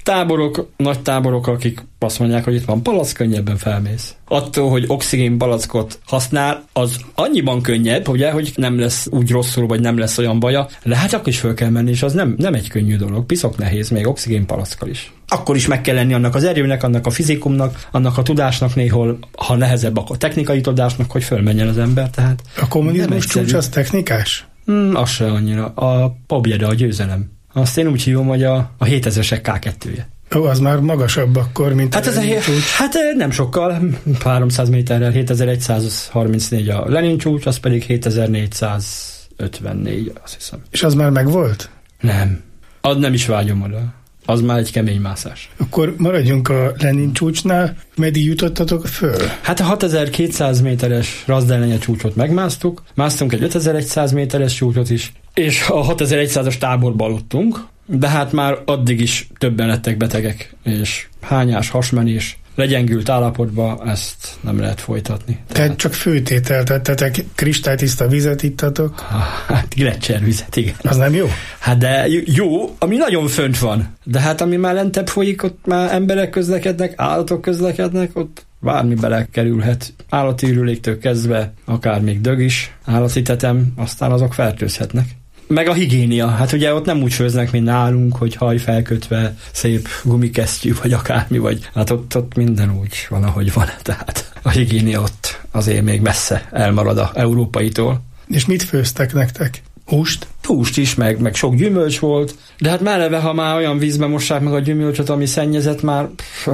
táborok, nagy táborok, akik azt mondják, hogy itt van palack, könnyebben felmész. Attól, hogy oxigén palackot használ, az annyiban könnyebb, ugye, hogy nem lesz úgy rosszul, vagy nem lesz olyan baja, de hát akkor is föl kell menni, és az nem, nem egy könnyű dolog, piszok nehéz, még oxigén palackkal is. Akkor is meg kell lenni annak az erőnek, annak a fizikumnak, annak a tudásnak néhol, ha nehezebb, akkor technikai tudásnak, hogy fölmenjen az ember, tehát... A kommunizmus csúcs az technikás? Hmm, az se annyira. A pobjeda, a győzelem. Azt én úgy hívom, hogy a, a hétezresek ká kettője. Ó, az már magasabb akkor, mint hát a ez a Lenin csúcs. Hát nem sokkal, háromszáz méterrel, hétezer-egyszázharmincnégy a Lenin csúcs, az pedig hétezer-négyszázötvennégy, azt hiszem. És az már megvolt? Nem. Az nem is vágyom oda. Az már egy kemény mászás. Akkor maradjunk a Lenin csúcsnál. Meddig jutottatok föl? Hát a hatezer-kétszáz méteres Razdelnye csúcsot megmásztuk, másztunk egy ötezer-száz méteres csúcsot is, és a hatezerszázas táborba aludtunk, de hát már addig is többen lettek betegek, és hányás, hasmenés, legyengült állapotba, ezt nem lehet folytatni. Tehát, Tehát csak főtétel tettetek, kristálytiszta vizet ittatok? Hát gletszervizet, igen. Az nem jó? Hát de jó, ami nagyon fönt van. De hát ami már lentebb folyik, ott már emberek közlekednek, állatok közlekednek, ott bármi belekerülhet. Állati ürüléktől kezdve, akár még dög is, állati tetem, aztán azok fertőzhetnek. Meg a higiénia. Hát ugye ott nem úgy főznek, mint nálunk, hogy haj felkötve, szép gumikesztyű, vagy akármi, vagy hát ott, ott minden úgy van, ahogy van. Tehát a higiénia ott azért még messze elmarad a európaitól. És mit főztek nektek? Húst? Húst is, meg, meg sok gyümölcs volt, de hát már eleve, ha már olyan vízbe mossák meg a gyümölcsöt, ami szennyezett, már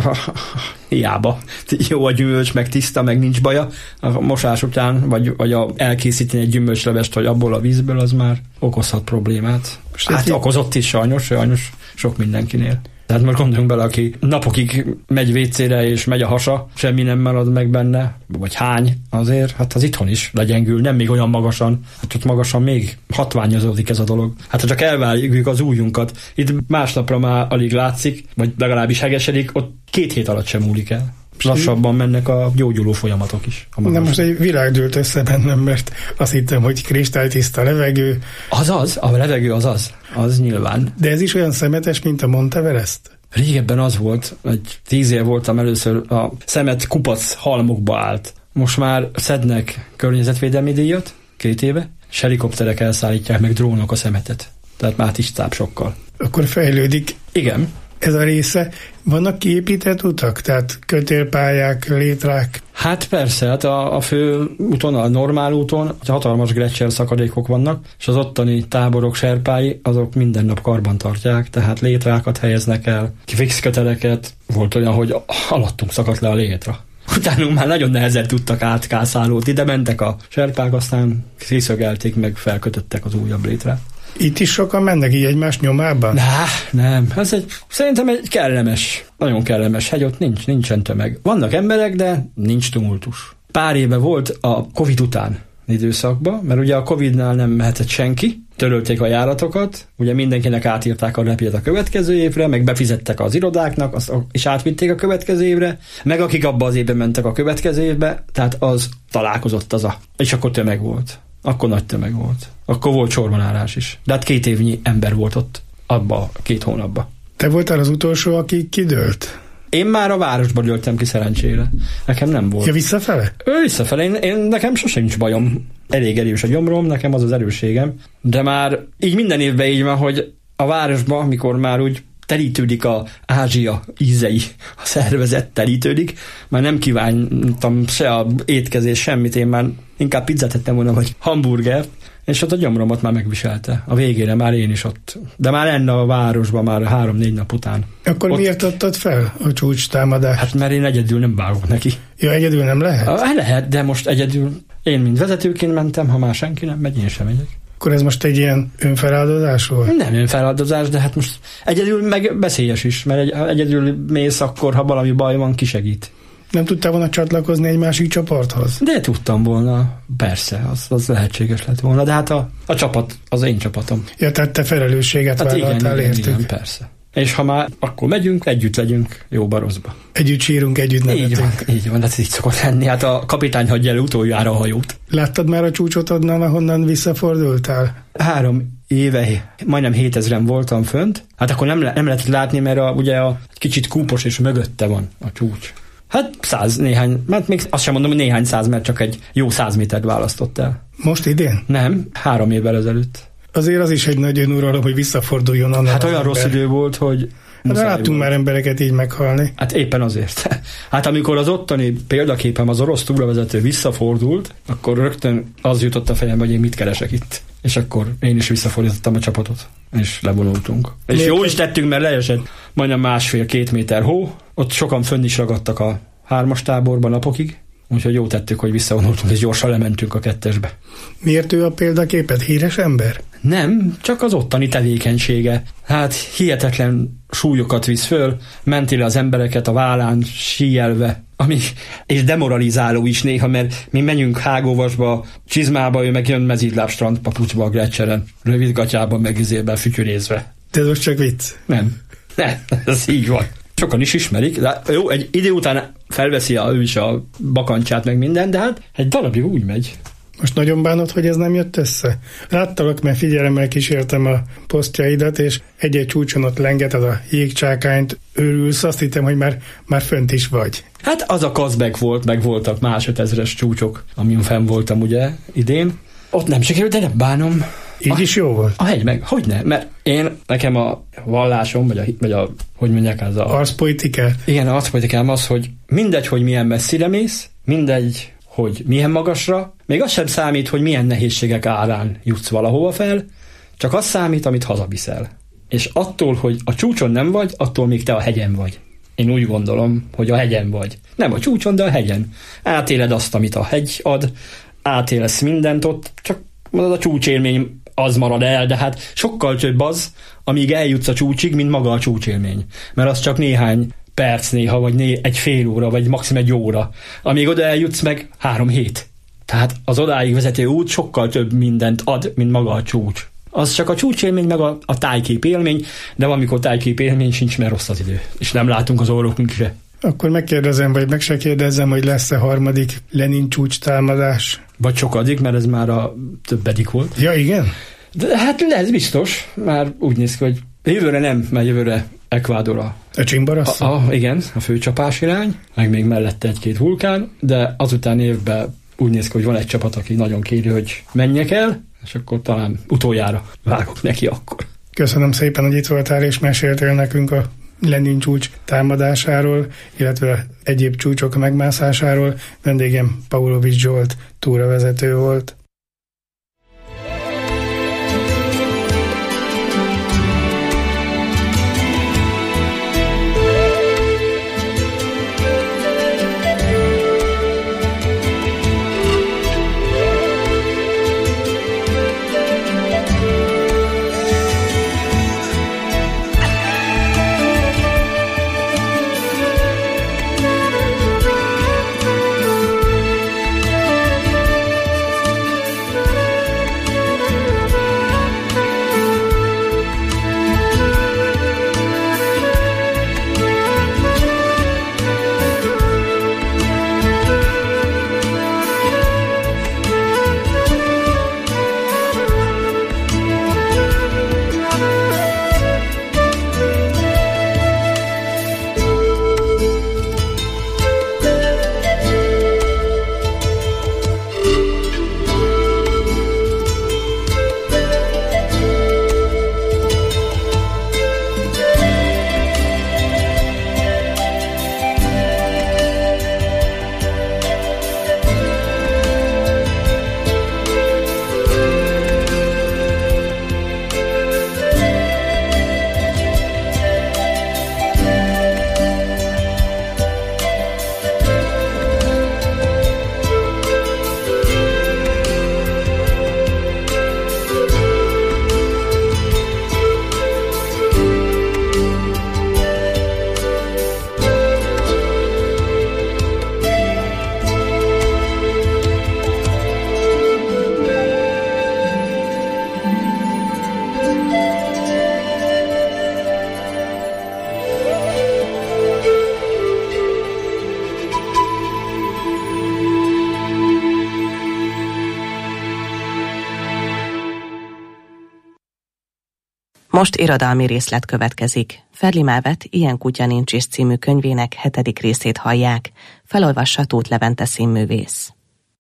hiába. Jó a gyümölcs, meg tiszta, meg nincs baja. A mosás után, vagy, vagy a elkészíteni egy gyümölcslevest, vagy abból a vízből, az már okozhat problémát. Hát így... okozott is sajnos, sajnos sok mindenkinél. Tehát most gondoljunk bele, aki napokig megy vécére és megy a hasa, semmi nem marad meg benne, vagy hány azért, hát az itthon is legyengül, nem még olyan magasan, hát ott magasan még hatványozódik ez a dolog. Hát ha csak elvágjuk az ujjunkat, itt másnapra már alig látszik, vagy legalábbis hegesedik, ott két hét alatt sem múlik el. Lassabban mennek a gyógyuló folyamatok is. Nem, most egy világ dőlt össze bennem, mert azt hittem, hogy kristálytiszta levegő. Az az, a levegő az az, az nyilván. De ez is olyan szemetes, mint a Monteverest? Régebben az volt, egy tíz év voltam először, a szemet kupac halmokba állt. Most már szednek környezetvédelmi díjat, két éve, és helikopterek elszállítják meg drónok a szemetet. Tehát már tisztább sokkal. Akkor fejlődik. Igen. Ez a része. Vannak kiépített utak? Tehát kötélpályák, létrák? Hát persze, hát a, a fő úton, a normál úton hatalmas gletszer szakadékok vannak, és az ottani táborok serpái, azok minden nap karban tartják, tehát létrákat helyeznek el, fix köteleket. Volt olyan, hogy alattunk szakadt le a létra. Utánunk már nagyon nehezen tudtak átkászálódni, ide mentek a serpák, aztán kiszögelték, meg felkötöttek az újabb létrát. Itt is sokan mennek így egymás nyomában? Nah, nem, ez egy, szerintem egy kellemes, nagyon kellemes hegy, ott nincs, nincsen tömeg. Vannak emberek, de nincs tumultus. Pár éve volt a Covid után időszakban, mert ugye a Covidnál nem mehetett senki, törölték a járatokat, ugye mindenkinek átírták a repjét a következő évre, meg befizettek az irodáknak, azt, és átvitték a következő évre, meg akik abba az évben mentek a következő évbe, tehát az találkozott az a, és akkor tömeg volt. Akkor nagy tömeg volt. Akkor volt sorbanárás is. De hát két évnyi ember volt ott abba a két hónapba. Te voltál az utolsó, aki kidőlt? Én már a városba dőltem ki szerencsére. Nekem nem volt. Ja, visszafele? Ő visszafele. Én, én, nekem sosem nincs bajom. Elég erős a gyomrom, nekem az az erősségem. De már így minden évben így van, hogy a városban, amikor már úgy telítődik a Ázsia ízei, a szervezet telítődik, már nem kívántam se a étkezés, semmit, én már inkább pizzát ettem volna, vagy hamburgert, és ott a gyomromat már megviselte. A végére már én is ott. De már lenne a városban már három-négy nap után. Akkor ott... miért adtad fel a csúcs támadást? Hát mert én egyedül nem vágok neki. Ja, egyedül nem lehet? Hát lehet, de most egyedül én, mint vezetőként mentem, ha már senki nem megy, én sem megyek. Akkor ez most egy ilyen önfeláldozás volt? Nem önfeláldozás, de hát most egyedül meg veszélyes is, mert egy, egyedül mész akkor, ha valami baj van, ki segít. Nem tudtál volna csatlakozni egy másik csoporthoz? De tudtam volna, persze, az, az lehetséges lett volna, de hát a, a csapat, az én csapatom. Ja, tehát te felelősséget hát vállaltál igen, értük. Igen, persze. és ha már akkor megyünk, együtt legyünk jóba rosszba. Együtt sírunk, együtt nevetünk. Így van, így van, ez így szokott lenni. Hát a kapitány hagyja elő utoljára a hajót. Láttad már a csúcsot onnan, ahonnan visszafordultál? Három éve, majdnem hétezren voltam fönt. Hát akkor nem, le, nem lehetett látni, mert a, ugye a kicsit kúpos és mögötte van a csúcs. Hát száz néhány, hát még azt sem mondom, hogy néhány száz, mert csak egy jó száz métert választott el. Most idén? Nem, három évvel ezelőtt. Azért az is egy nagy önuralom, hogy visszaforduljon annak. Hát olyan ember. Rossz idő volt, hogy... Hát láttunk volt. Már embereket így meghalni. Hát éppen azért. Hát amikor az ottani példaképem, az orosz túravezető visszafordult, akkor rögtön az jutott a fejembe, hogy én mit keresek itt. És akkor én is visszafordítottam a csapatot, és levonultunk. És miért jó is tettünk, mert leesett majdnem másfél-két méter hó, ott sokan fönn is ragadtak a hármas táborban napokig, úgyhogy jó tettük, hogy visszavonultunk, és gyorsan lementünk a kettesbe. Miért ő a példaképet? Híres ember? Nem, csak az ottani tevékenysége. Hát hihetetlen súlyokat visz föl, menti le az embereket a vállán síelve, ami, és demoralizáló is néha, mert mi menjünk hágóvasba, csizmába, ő meg jön mezítláb strandpapucsba a Gletscheren, rövid gatyában, meg izében fütyürézve. De ez most csak vicc. Nem. Nem, ez így van. Sokan is ismerik, de jó, egy idő után felveszi a, ő is a bakancsát, meg minden, de hát egy darabig úgy megy. Most nagyon bánod, hogy ez nem jött össze? Láttalak, mert figyelemmel kísértem a posztjaidat, és egy-egy csúcson ott lengeted a jégcsákányt, őrülsz, azt hittem, hogy már, már fönt is vagy. Hát az a Kazbek volt, meg voltak más ötezres csúcsok, amin fenn voltam ugye idén. Ott nem sikerült, de nem bánom. Így a, is jó volt? A hegy meg, hogyne, mert én, nekem a vallásom, vagy a, vagy a hogy mondják, az a... Arszpolitikát? Igen, a arszpolitikám az, hogy mindegy, hogy milyen messzire mész, mindegy, hogy milyen magasra, még az sem számít, hogy milyen nehézségek árán jutsz valahova fel, csak az számít, amit hazaviszel. És attól, hogy a csúcson nem vagy, attól még te a hegyen vagy. Én úgy gondolom, hogy a hegyen vagy. Nem a csúcson, de a hegyen. Átéled azt, amit a hegy ad, átélesz mindent ott, csak az a csúcsélmény az marad el, de hát sokkal több az, amíg eljutsz a csúcsig, mint maga a csúcsélmény. Mert az csak néhány perc néha, vagy né, egy fél óra, vagy maximum egy óra. Amíg oda eljutsz meg három hét. Tehát az odáig vezető út sokkal több mindent ad, mint maga a csúcs. Az csak a csúcsélmény, meg a, a tájkép élmény, de valamikor tájkép élmény sincs, mert rossz az idő. És nem látunk az orrokunk se. Akkor megkérdezem, vagy meg se kérdezzem, hogy lesz-e harmadik Lenin csúcs támadás? Vagy sokadik, mert ez már a többedik volt. Ja, igen? De hát lesz biztos. Már úgy néz ki, hogy jövőre nem, mert jövőre Ekvádor a... A Csimbarasszony? A, a, igen, a főcsapás irány, meg még mellette egy-két vulkán, de azután évben úgy néz ki, hogy van egy csapat, aki nagyon kéri, hogy menjek el, és akkor talán utoljára vágok neki akkor. Köszönöm szépen, hogy itt voltál és meséltél nekünk a Lenin csúcs támadásáról, illetve egyéb csúcsok megmászásáról. Vendégem Paulovics Zsolt túravezető volt. Most irodalmi részlet következik. Ferli Mávet Ilyen kutya nincs is című könyvének hetedik részét hallják. Felolvassa Tóth Levente színművész.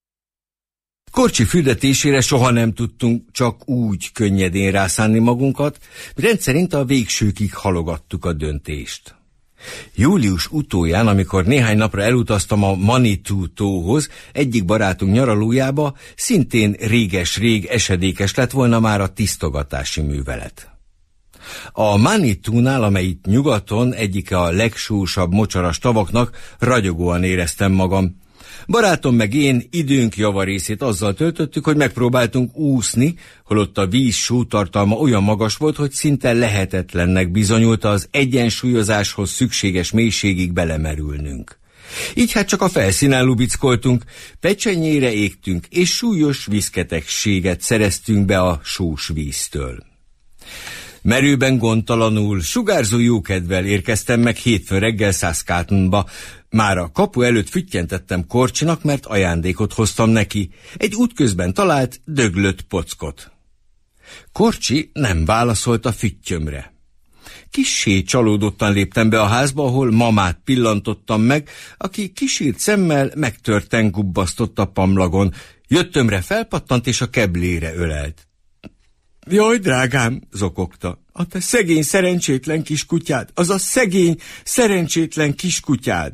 Korcsi fürdetésére soha nem tudtunk csak úgy könnyedén rászánni magunkat, rendszerint a végsőkig halogattuk a döntést. Július utóján, amikor néhány napra elutaztam a Manitou tóhoz, egyik barátunk nyaralójába, szintén réges-rég esedékes lett volna már a tisztogatási művelet. A Manitounál, amely itt nyugaton egyike a legsósabb mocsaras tavaknak, ragyogóan éreztem magam. Barátom meg én időnk javarészét azzal töltöttük, hogy megpróbáltunk úszni, holott a víz sótartalma olyan magas volt, hogy szinte lehetetlennek bizonyult az egyensúlyozáshoz szükséges mélységig belemerülnünk. Így hát csak a felszínen lubickoltunk, pecsenyére égtünk, és súlyos vízketegséget szereztünk be a sós víztől. Merőben gondtalanul, sugárzó jókedvel érkeztem meg hétfőn reggel Saskatoonba. Már a kapu előtt füttyentettem Korcsinak, mert ajándékot hoztam neki, egy útközben talált döglött pockot. Korcsi nem válaszolt a füttyömre. Kissé csalódottan léptem be a házba, ahol mamát pillantottam meg, aki kisírt szemmel megtörten gubbasztott a pamlagon. Jöttömre felpattant és a keblére ölelt. Jaj, drágám, zokogta, a te szegény, szerencsétlen kiskutyád, az a szegény, szerencsétlen kiskutyád.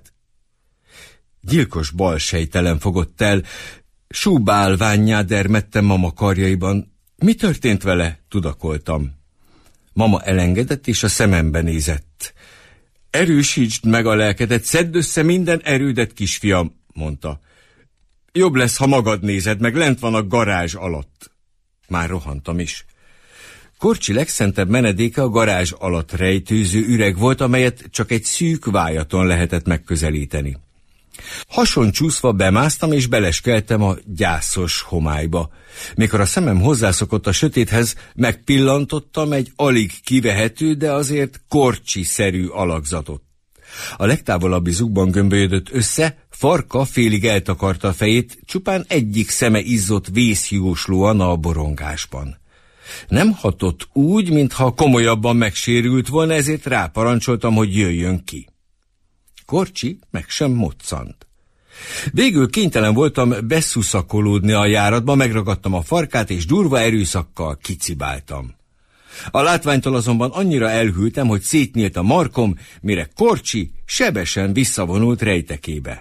Gyilkos balsejtelen fogott el, súbálvánnyá dermedtem mama karjaiban. Mi történt vele? Tudakoltam. Mama elengedett, és a szemembe nézett. Erősítsd meg a lelkedet, szedd össze minden erődet, kisfiam, mondta. Jobb lesz, ha magad nézed meg, lent van a garázs alatt. Már rohantam is. Korcsi legszentebb menedéke a garázs alatt rejtőző üreg volt, amelyet csak egy szűk vájaton lehetett megközelíteni. Hason csúszva bemásztam és beleskeltem a gyászos homályba. Mikor a szemem hozzászokott a sötéthez, megpillantottam egy alig kivehető, de azért Korcsi-szerű alakzatot. A legtávolabbi zugban gömbölyödött össze, farka félig eltakarta a fejét, csupán egyik szeme izzott vészjóslóan a borongásban. Nem hatott úgy, mintha komolyabban megsérült volna, ezért ráparancsoltam, hogy jöjjön ki. Korcsi meg sem moccant. Végül kénytelen voltam beszuszakolódni a járatba, megragadtam a farkát, és durva erőszakkal kicibáltam. A látványtól azonban annyira elhűltem, hogy szétnyílt a markom, mire Korcsi sebesen visszavonult rejtekébe.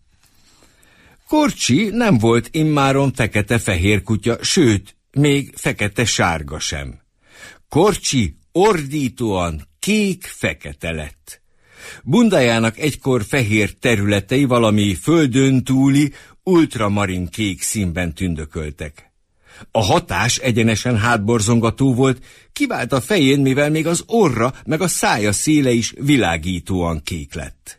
Korcsi nem volt immáron fekete-fehér kutya, sőt, még fekete-sárga sem. Korcsi ordítóan kék-fekete lett. Bundájának egykor fehér területei valami földön túli, ultramarin kék színben tündököltek. A hatás egyenesen hátborzongató volt, kivált a fején, mivel még az orra meg a szája széle is világítóan kék lett.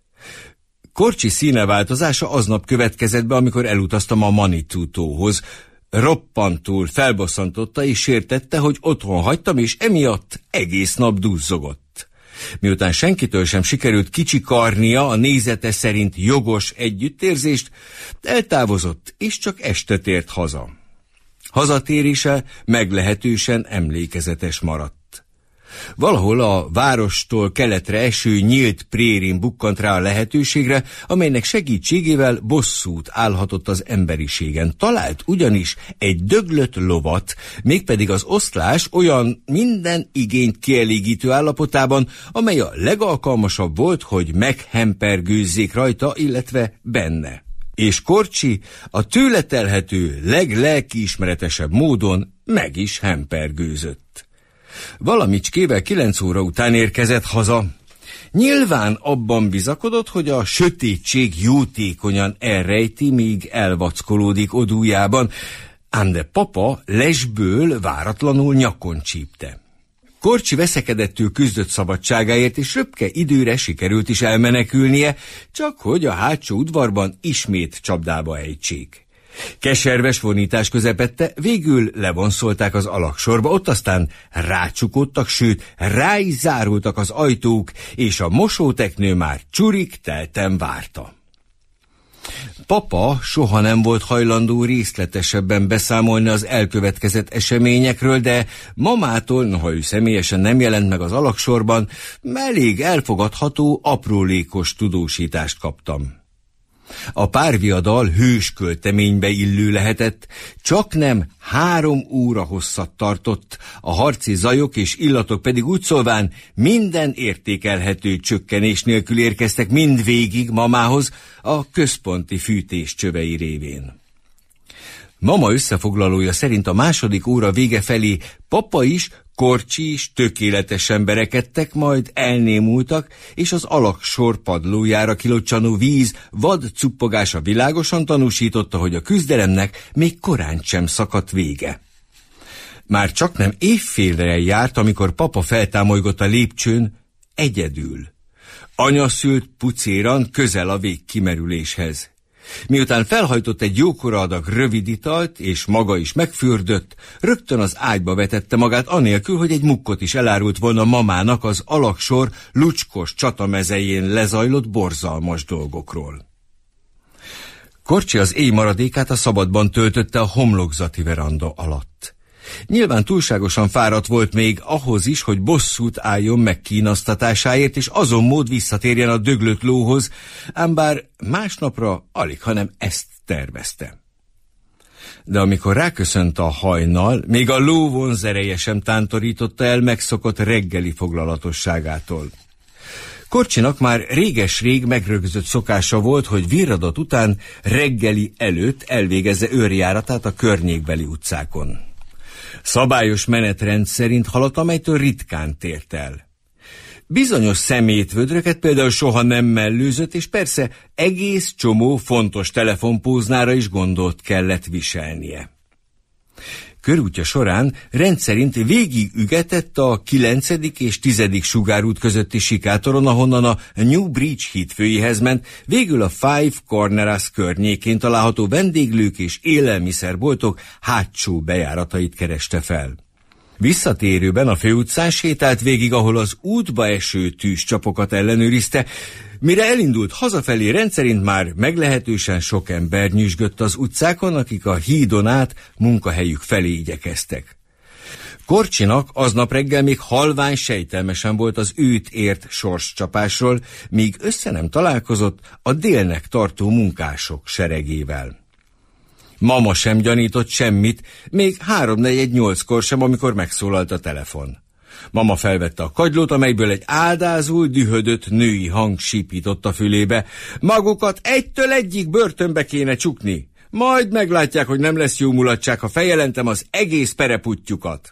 Korcsi színeváltozása aznap következett be, amikor elutaztam a Manitou tóhoz. Roppantul felbosszantotta és sértette, hogy otthon hagytam, és emiatt egész nap duzzogott. Miután senkitől sem sikerült kicsikarnia a nézete szerint jogos együttérzést, eltávozott, és csak este tért haza. Hazatérése meglehetősen emlékezetes maradt. Valahol a várostól keletre eső nyílt prérin bukkant rá a lehetőségre, amelynek segítségével bosszút állhatott az emberiségen. Talált ugyanis egy döglött lovat, mégpedig az oszlás olyan minden igényt kielégítő állapotában, amely a legalkalmasabb volt, hogy meghempergőzzék rajta, illetve benne. És Korcsi a tőle telhető leglelkiismeretesebb módon meg is hempergőzött. Valamicskével kilenc óra után érkezett haza. Nyilván abban bizakodott, hogy a sötétség jótékonyan elrejti, míg elvackolódik odújában, ám de papa lesből váratlanul nyakon csípte. Korcsi veszekedettől küzdött szabadságáért, és röpke időre sikerült is elmenekülnie, csak hogy a hátsó udvarban ismét csapdába ejtsék. Keserves vonítás közepette, végül levonszolták az alaksorba, ott aztán rácsukódtak, sőt, rá is zárultak az ajtók, és a mosóteknő már csurik telten várta. Papa soha nem volt hajlandó részletesebben beszámolni az elkövetkezett eseményekről, de mamától, noha ő személyesen nem jelent meg az alaksorban, elég elfogadható, aprólékos tudósítást kaptam. A párviadal hős költeménybe illő lehetett, csaknem három óra hosszat tartott, a harci zajok és illatok pedig úgy szólván minden értékelhető csökkenés nélkül érkeztek mindvégig mamához a központi fűtés csövei révén. Mama összefoglalója szerint a második óra vége felé papa is, Korcsi is tökéletesen berekedtek, majd elnémultak, és az alaksor padlójára kilocsanó víz vad cuppogása világosan tanúsította, hogy a küzdelemnek még korán sem szakadt vége. Már csaknem évfélre járt, amikor papa feltámolygott a lépcsőn egyedül. Anya szült pucéran közel a végkimerüléshez. Miután felhajtott egy jókora adag rövid italt, és maga is megfürdött, rögtön az ágyba vetette magát, anélkül, hogy egy mukkot is elárult volna mamának az alaksor lucskos csatamezején lezajlott borzalmas dolgokról. Korcsi az éj maradékát a szabadban töltötte a homlokzati veranda alatt. Nyilván túlságosan fáradt volt még ahhoz is, hogy bosszút álljon meg kínasztatásáért, és azon mód visszatérjen a döglött lóhoz, ám bár másnapra alig, hanem ezt tervezte. De amikor ráköszönt a hajnal, még a ló vonzereje sem tántorította el megszokott reggeli foglalatosságától. Korcsinak már réges-rég megrögzött szokása volt, hogy virradat után reggeli előtt elvégezze őrjáratát a környékbeli utcákon. Szabályos menetrend szerint haladt, amelytől ritkán tért el. Bizonyos szemétvödröket például soha nem mellőzött, és persze egész csomó fontos telefonpóznára is gondot kellett viselnie. Körútja során rendszerint végig ügetett a kilencedik és tizedik sugárút közötti sikátoron, ahonnan a New Bridge hídfőjéhez ment, végül a Five Corners környékén található vendéglők és élelmiszerboltok hátsó bejáratait kereste fel. Visszatérőben a főutcán sétált végig, ahol az útba eső tűzcsapokat ellenőrizte, mire elindult hazafelé, rendszerint már meglehetősen sok ember nyüzsgött az utcákon, akik a hídon át munkahelyük felé igyekeztek. Korcsinak aznap reggel még halvány sejtelmesen volt az őt ért sorscsapásról, míg össze nem találkozott a délnek tartó munkások seregével. Mama sem gyanított semmit, még háromnegyed nyolckor sem, amikor megszólalt a telefon. Mama felvette a kagylót, amelyből egy áldázul, dühödött női hang sípított a fülébe. Magukat egytől egyig börtönbe kéne csukni. Majd meglátják, hogy nem lesz jó mulatság, ha feljelentem az egész pereputtyukat.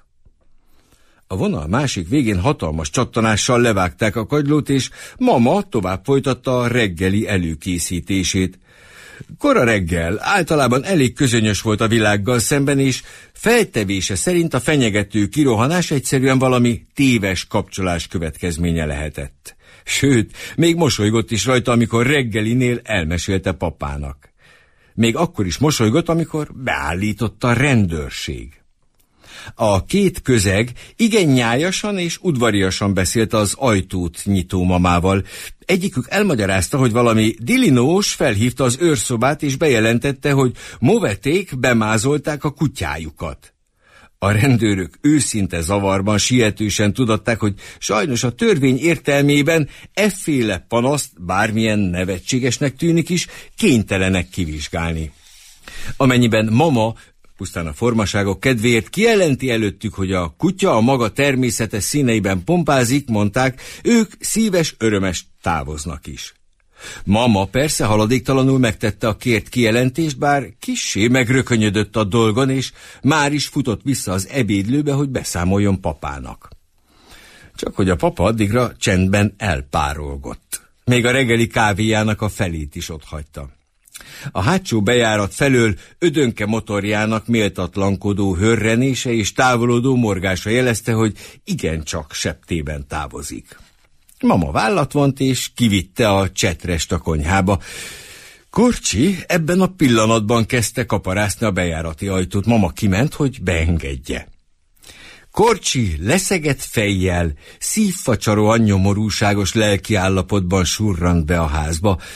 A vonal másik végén hatalmas csattanással levágták a kagylót, és mama tovább folytatta a reggeli előkészítését. Kora reggel általában elég közönyös volt a világgal szemben, és feltevése szerint a fenyegető kirohanás egyszerűen valami téves kapcsolás következménye lehetett. Sőt, még mosolygott is rajta, amikor reggelinél elmesélte papának. Még akkor is mosolygott, amikor beállította a rendőrség. A két közeg igen nyájasan és udvariasan beszélt az ajtót nyitó mamával. Egyikük elmagyarázta, hogy valami dilinós felhívta az őrszobát, és bejelentette, hogy moveték bemázolták a kutyájukat. A rendőrök őszinte zavarban sietősen tudatták, hogy sajnos a törvény értelmében efféle panaszt, bármilyen nevetségesnek tűnik is, kénytelenek kivizsgálni. Amennyiben mama pusztán a formaságok kedvéért kijelenti előttük, hogy a kutya a maga természetes színeiben pompázik, mondták, ők szíves, örömes távoznak is. Mama persze haladéktalanul megtette a kért kijelentést, bár kissé megrökönyödött a dolgon, és már is futott vissza az ebédlőbe, hogy beszámoljon papának. Csak hogy a papa addigra csendben elpárolgott. Még a reggeli kávéjának a felét is otthagyta. A hátsó bejárat felől ödönke motorjának méltatlankodó hörrenése és távolodó morgása jelezte, hogy igencsak septében távozik. Mama vállat vont és kivitte a csetrest a konyhába. Korcsi ebben a pillanatban kezdte kaparászni a bejárati ajtót. Mama kiment, hogy beengedje. Korcsi leszegett fejjel, szívfacsaróan nyomorúságos lelkiállapotban surrant be a házba.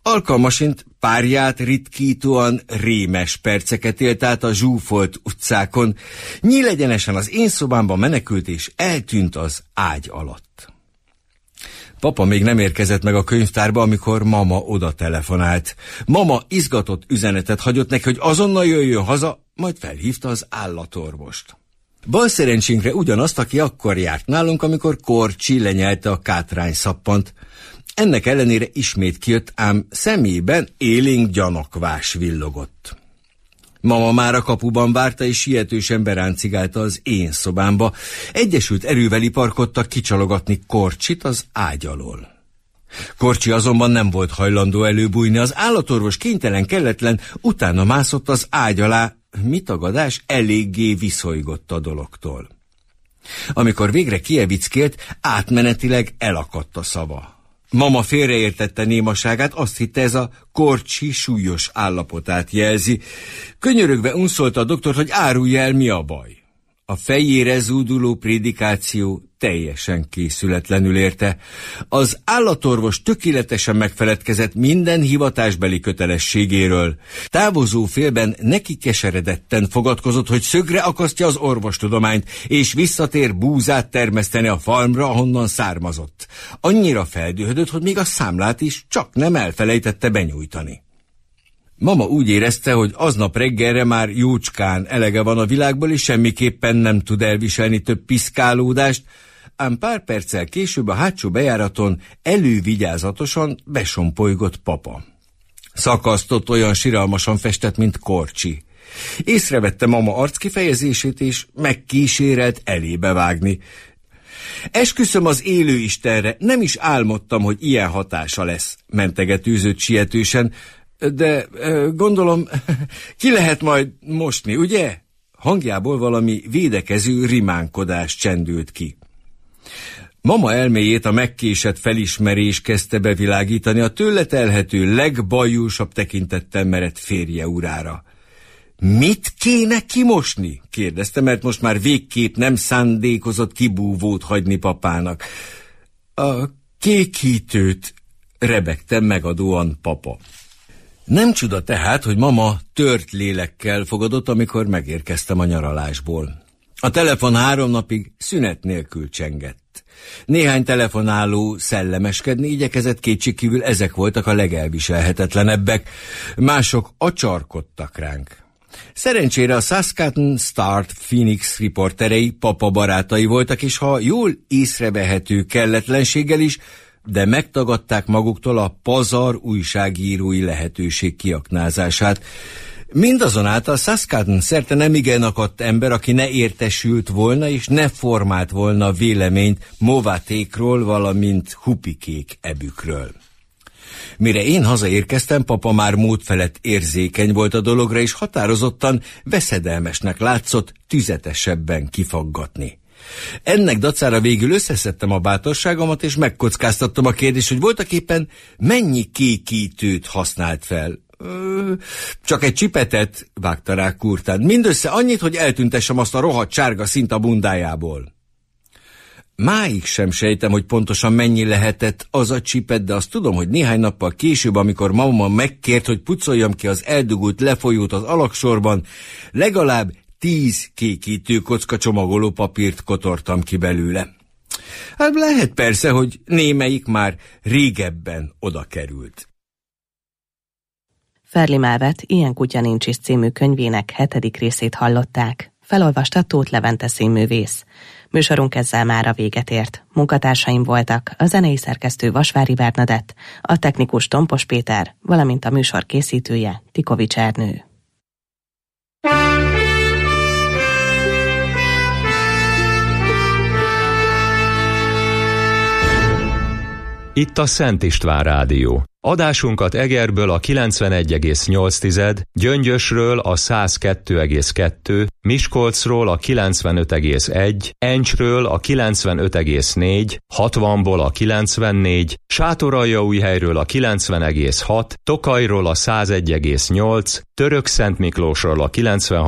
Alkalmasint párját ritkítóan rémes perceket élt át a zsúfolt utcákon, nyílegyenesen az én szobámba menekült és eltűnt az ágy alatt. Papa még nem érkezett meg a könyvtárba, amikor mama oda telefonált. Mama izgatott üzenetet hagyott neki, hogy azonnal jöjjön haza, majd felhívta az állatorvost. Bal szerencsénkre ugyanazt, aki akkor járt nálunk, amikor Korcsi lenyelte a kátrány szappant. Ennek ellenére ismét kijött, ám szemében élénk gyanakvás villogott. Mama már a kapuban várta, és sietősen beráncigálta az én szobámba. Egyesült erővel iparkodtak kicsalogatni Korcsit az ágy alól. Korcsi azonban nem volt hajlandó előbújni, az állatorvos kénytelen kelletlen utána mászott az ágy alá, mi tagadás, eléggé viszolygott a dologtól. Amikor végre kievickélt, átmenetileg elakadt a szava. Mama félreértette némaságát, azt hitte, ez a Korcsi súlyos állapotát jelzi. Könyörögve unszolta a doktort, hogy árulja el, mi a baj. A fejére zúduló prédikáció teljesen készületlenül érte. Az állatorvos tökéletesen megfeledkezett minden hivatásbeli kötelességéről. Távozó félben neki keseredetten fogadkozott, hogy szögre akasztja az orvostudományt, és visszatér búzát termeszteni a farmra, ahonnan származott. Annyira feldühödött, hogy még a számlát is csak nem elfelejtette benyújtani. Mama úgy érezte, hogy aznap reggelre már jócskán elege van a világból, és semmiképpen nem tud elviselni több piszkálódást, ám pár perccel később a hátsó bejáraton elővigyázatosan besompolygott papa. Szakasztott, olyan siralmasan festett, mint Korcsi. Észrevette mama arckifejezését, és megkísérelt elébe vágni. Esküszöm az élő Istenre, nem is álmodtam, hogy ilyen hatása lesz, mentegetőzött sietősen, de gondolom, ki lehet majd mosni, ugye? Hangjából valami védekező rimánkodás csendült ki. Mama elméjét a megkésett felismerés kezdte bevilágítani, a tőle telhető legbajusabb tekintettel merett férje urára. Mit kéne kimosni? Kérdezte, mert most már végképp nem szándékozott kibúvót hagyni papának. A kékítőt, rebegte megadóan papa. Nem csuda tehát, hogy mama tört lélekkel fogadott, amikor megérkeztem a nyaralásból. A telefon három napig szünet nélkül csengett. Néhány telefonáló szellemeskedni igyekezett, kétségkívül ezek voltak a legelviselhetetlenebbek, mások acsarkodtak ránk. Szerencsére a Saskatoon Star Phoenix riporterei papa barátai voltak, és ha jól észrevehető kelletlenséggel is, de megtagadták maguktól a pazar újságírói lehetőség kiaknázását. Mindazonáltal Saskatoon szerte nemigen akadt ember, aki ne értesült volna és ne formált volna véleményt movatékról, valamint hupikék ebükről. Mire én hazaérkeztem, papa már mód felett érzékeny volt a dologra, és határozottan veszedelmesnek látszott tüzetesebben kifaggatni. Ennek dacára végül összeszedtem a bátorságomat, és megkockáztattam a kérdést, hogy voltaképpen mennyi kékítőt használt fel. Ö, csak egy csipetet, vágta rá kurtán. Mindössze annyit, hogy eltüntessem azt a rohadt sárga szint a bundájából. Máig sem sejtem, hogy pontosan mennyi lehetett az a csipet, de azt tudom, hogy néhány nappal később, amikor mama megkért, hogy pucoljam ki az eldugult lefolyót az alaksorban, legalább tíz kékítő kocka csomagoló papírt kotortam ki belőle. Hát lehet persze, hogy némelyik már régebben oda került. Ferli Mávet Ilyen kutya nincs is című könyvének hetedik részét hallották. Felolvasta Tóth Levente színművész. Műsorunk ezzel már a véget ért. Munkatársaim voltak a zenei szerkesztő Vasvári Bernadett, a technikus Tompos Péter, valamint a műsor készítője Tikovics Ernő. Itt a Szent István Rádió. Adásunkat Egerből a kilencvenegy egész nyolc, Gyöngyösről a száz kettő egész kettő, Miskolcról a kilencvenöt egész egy, Encsről a kilencvenöt egész négy, hatvanból a kilencvennégy, Sátoraljaújhelyről a kilencven egész hat, Tokajról a száz egy egész nyolc, Törökszentmiklósról a kilencvenhat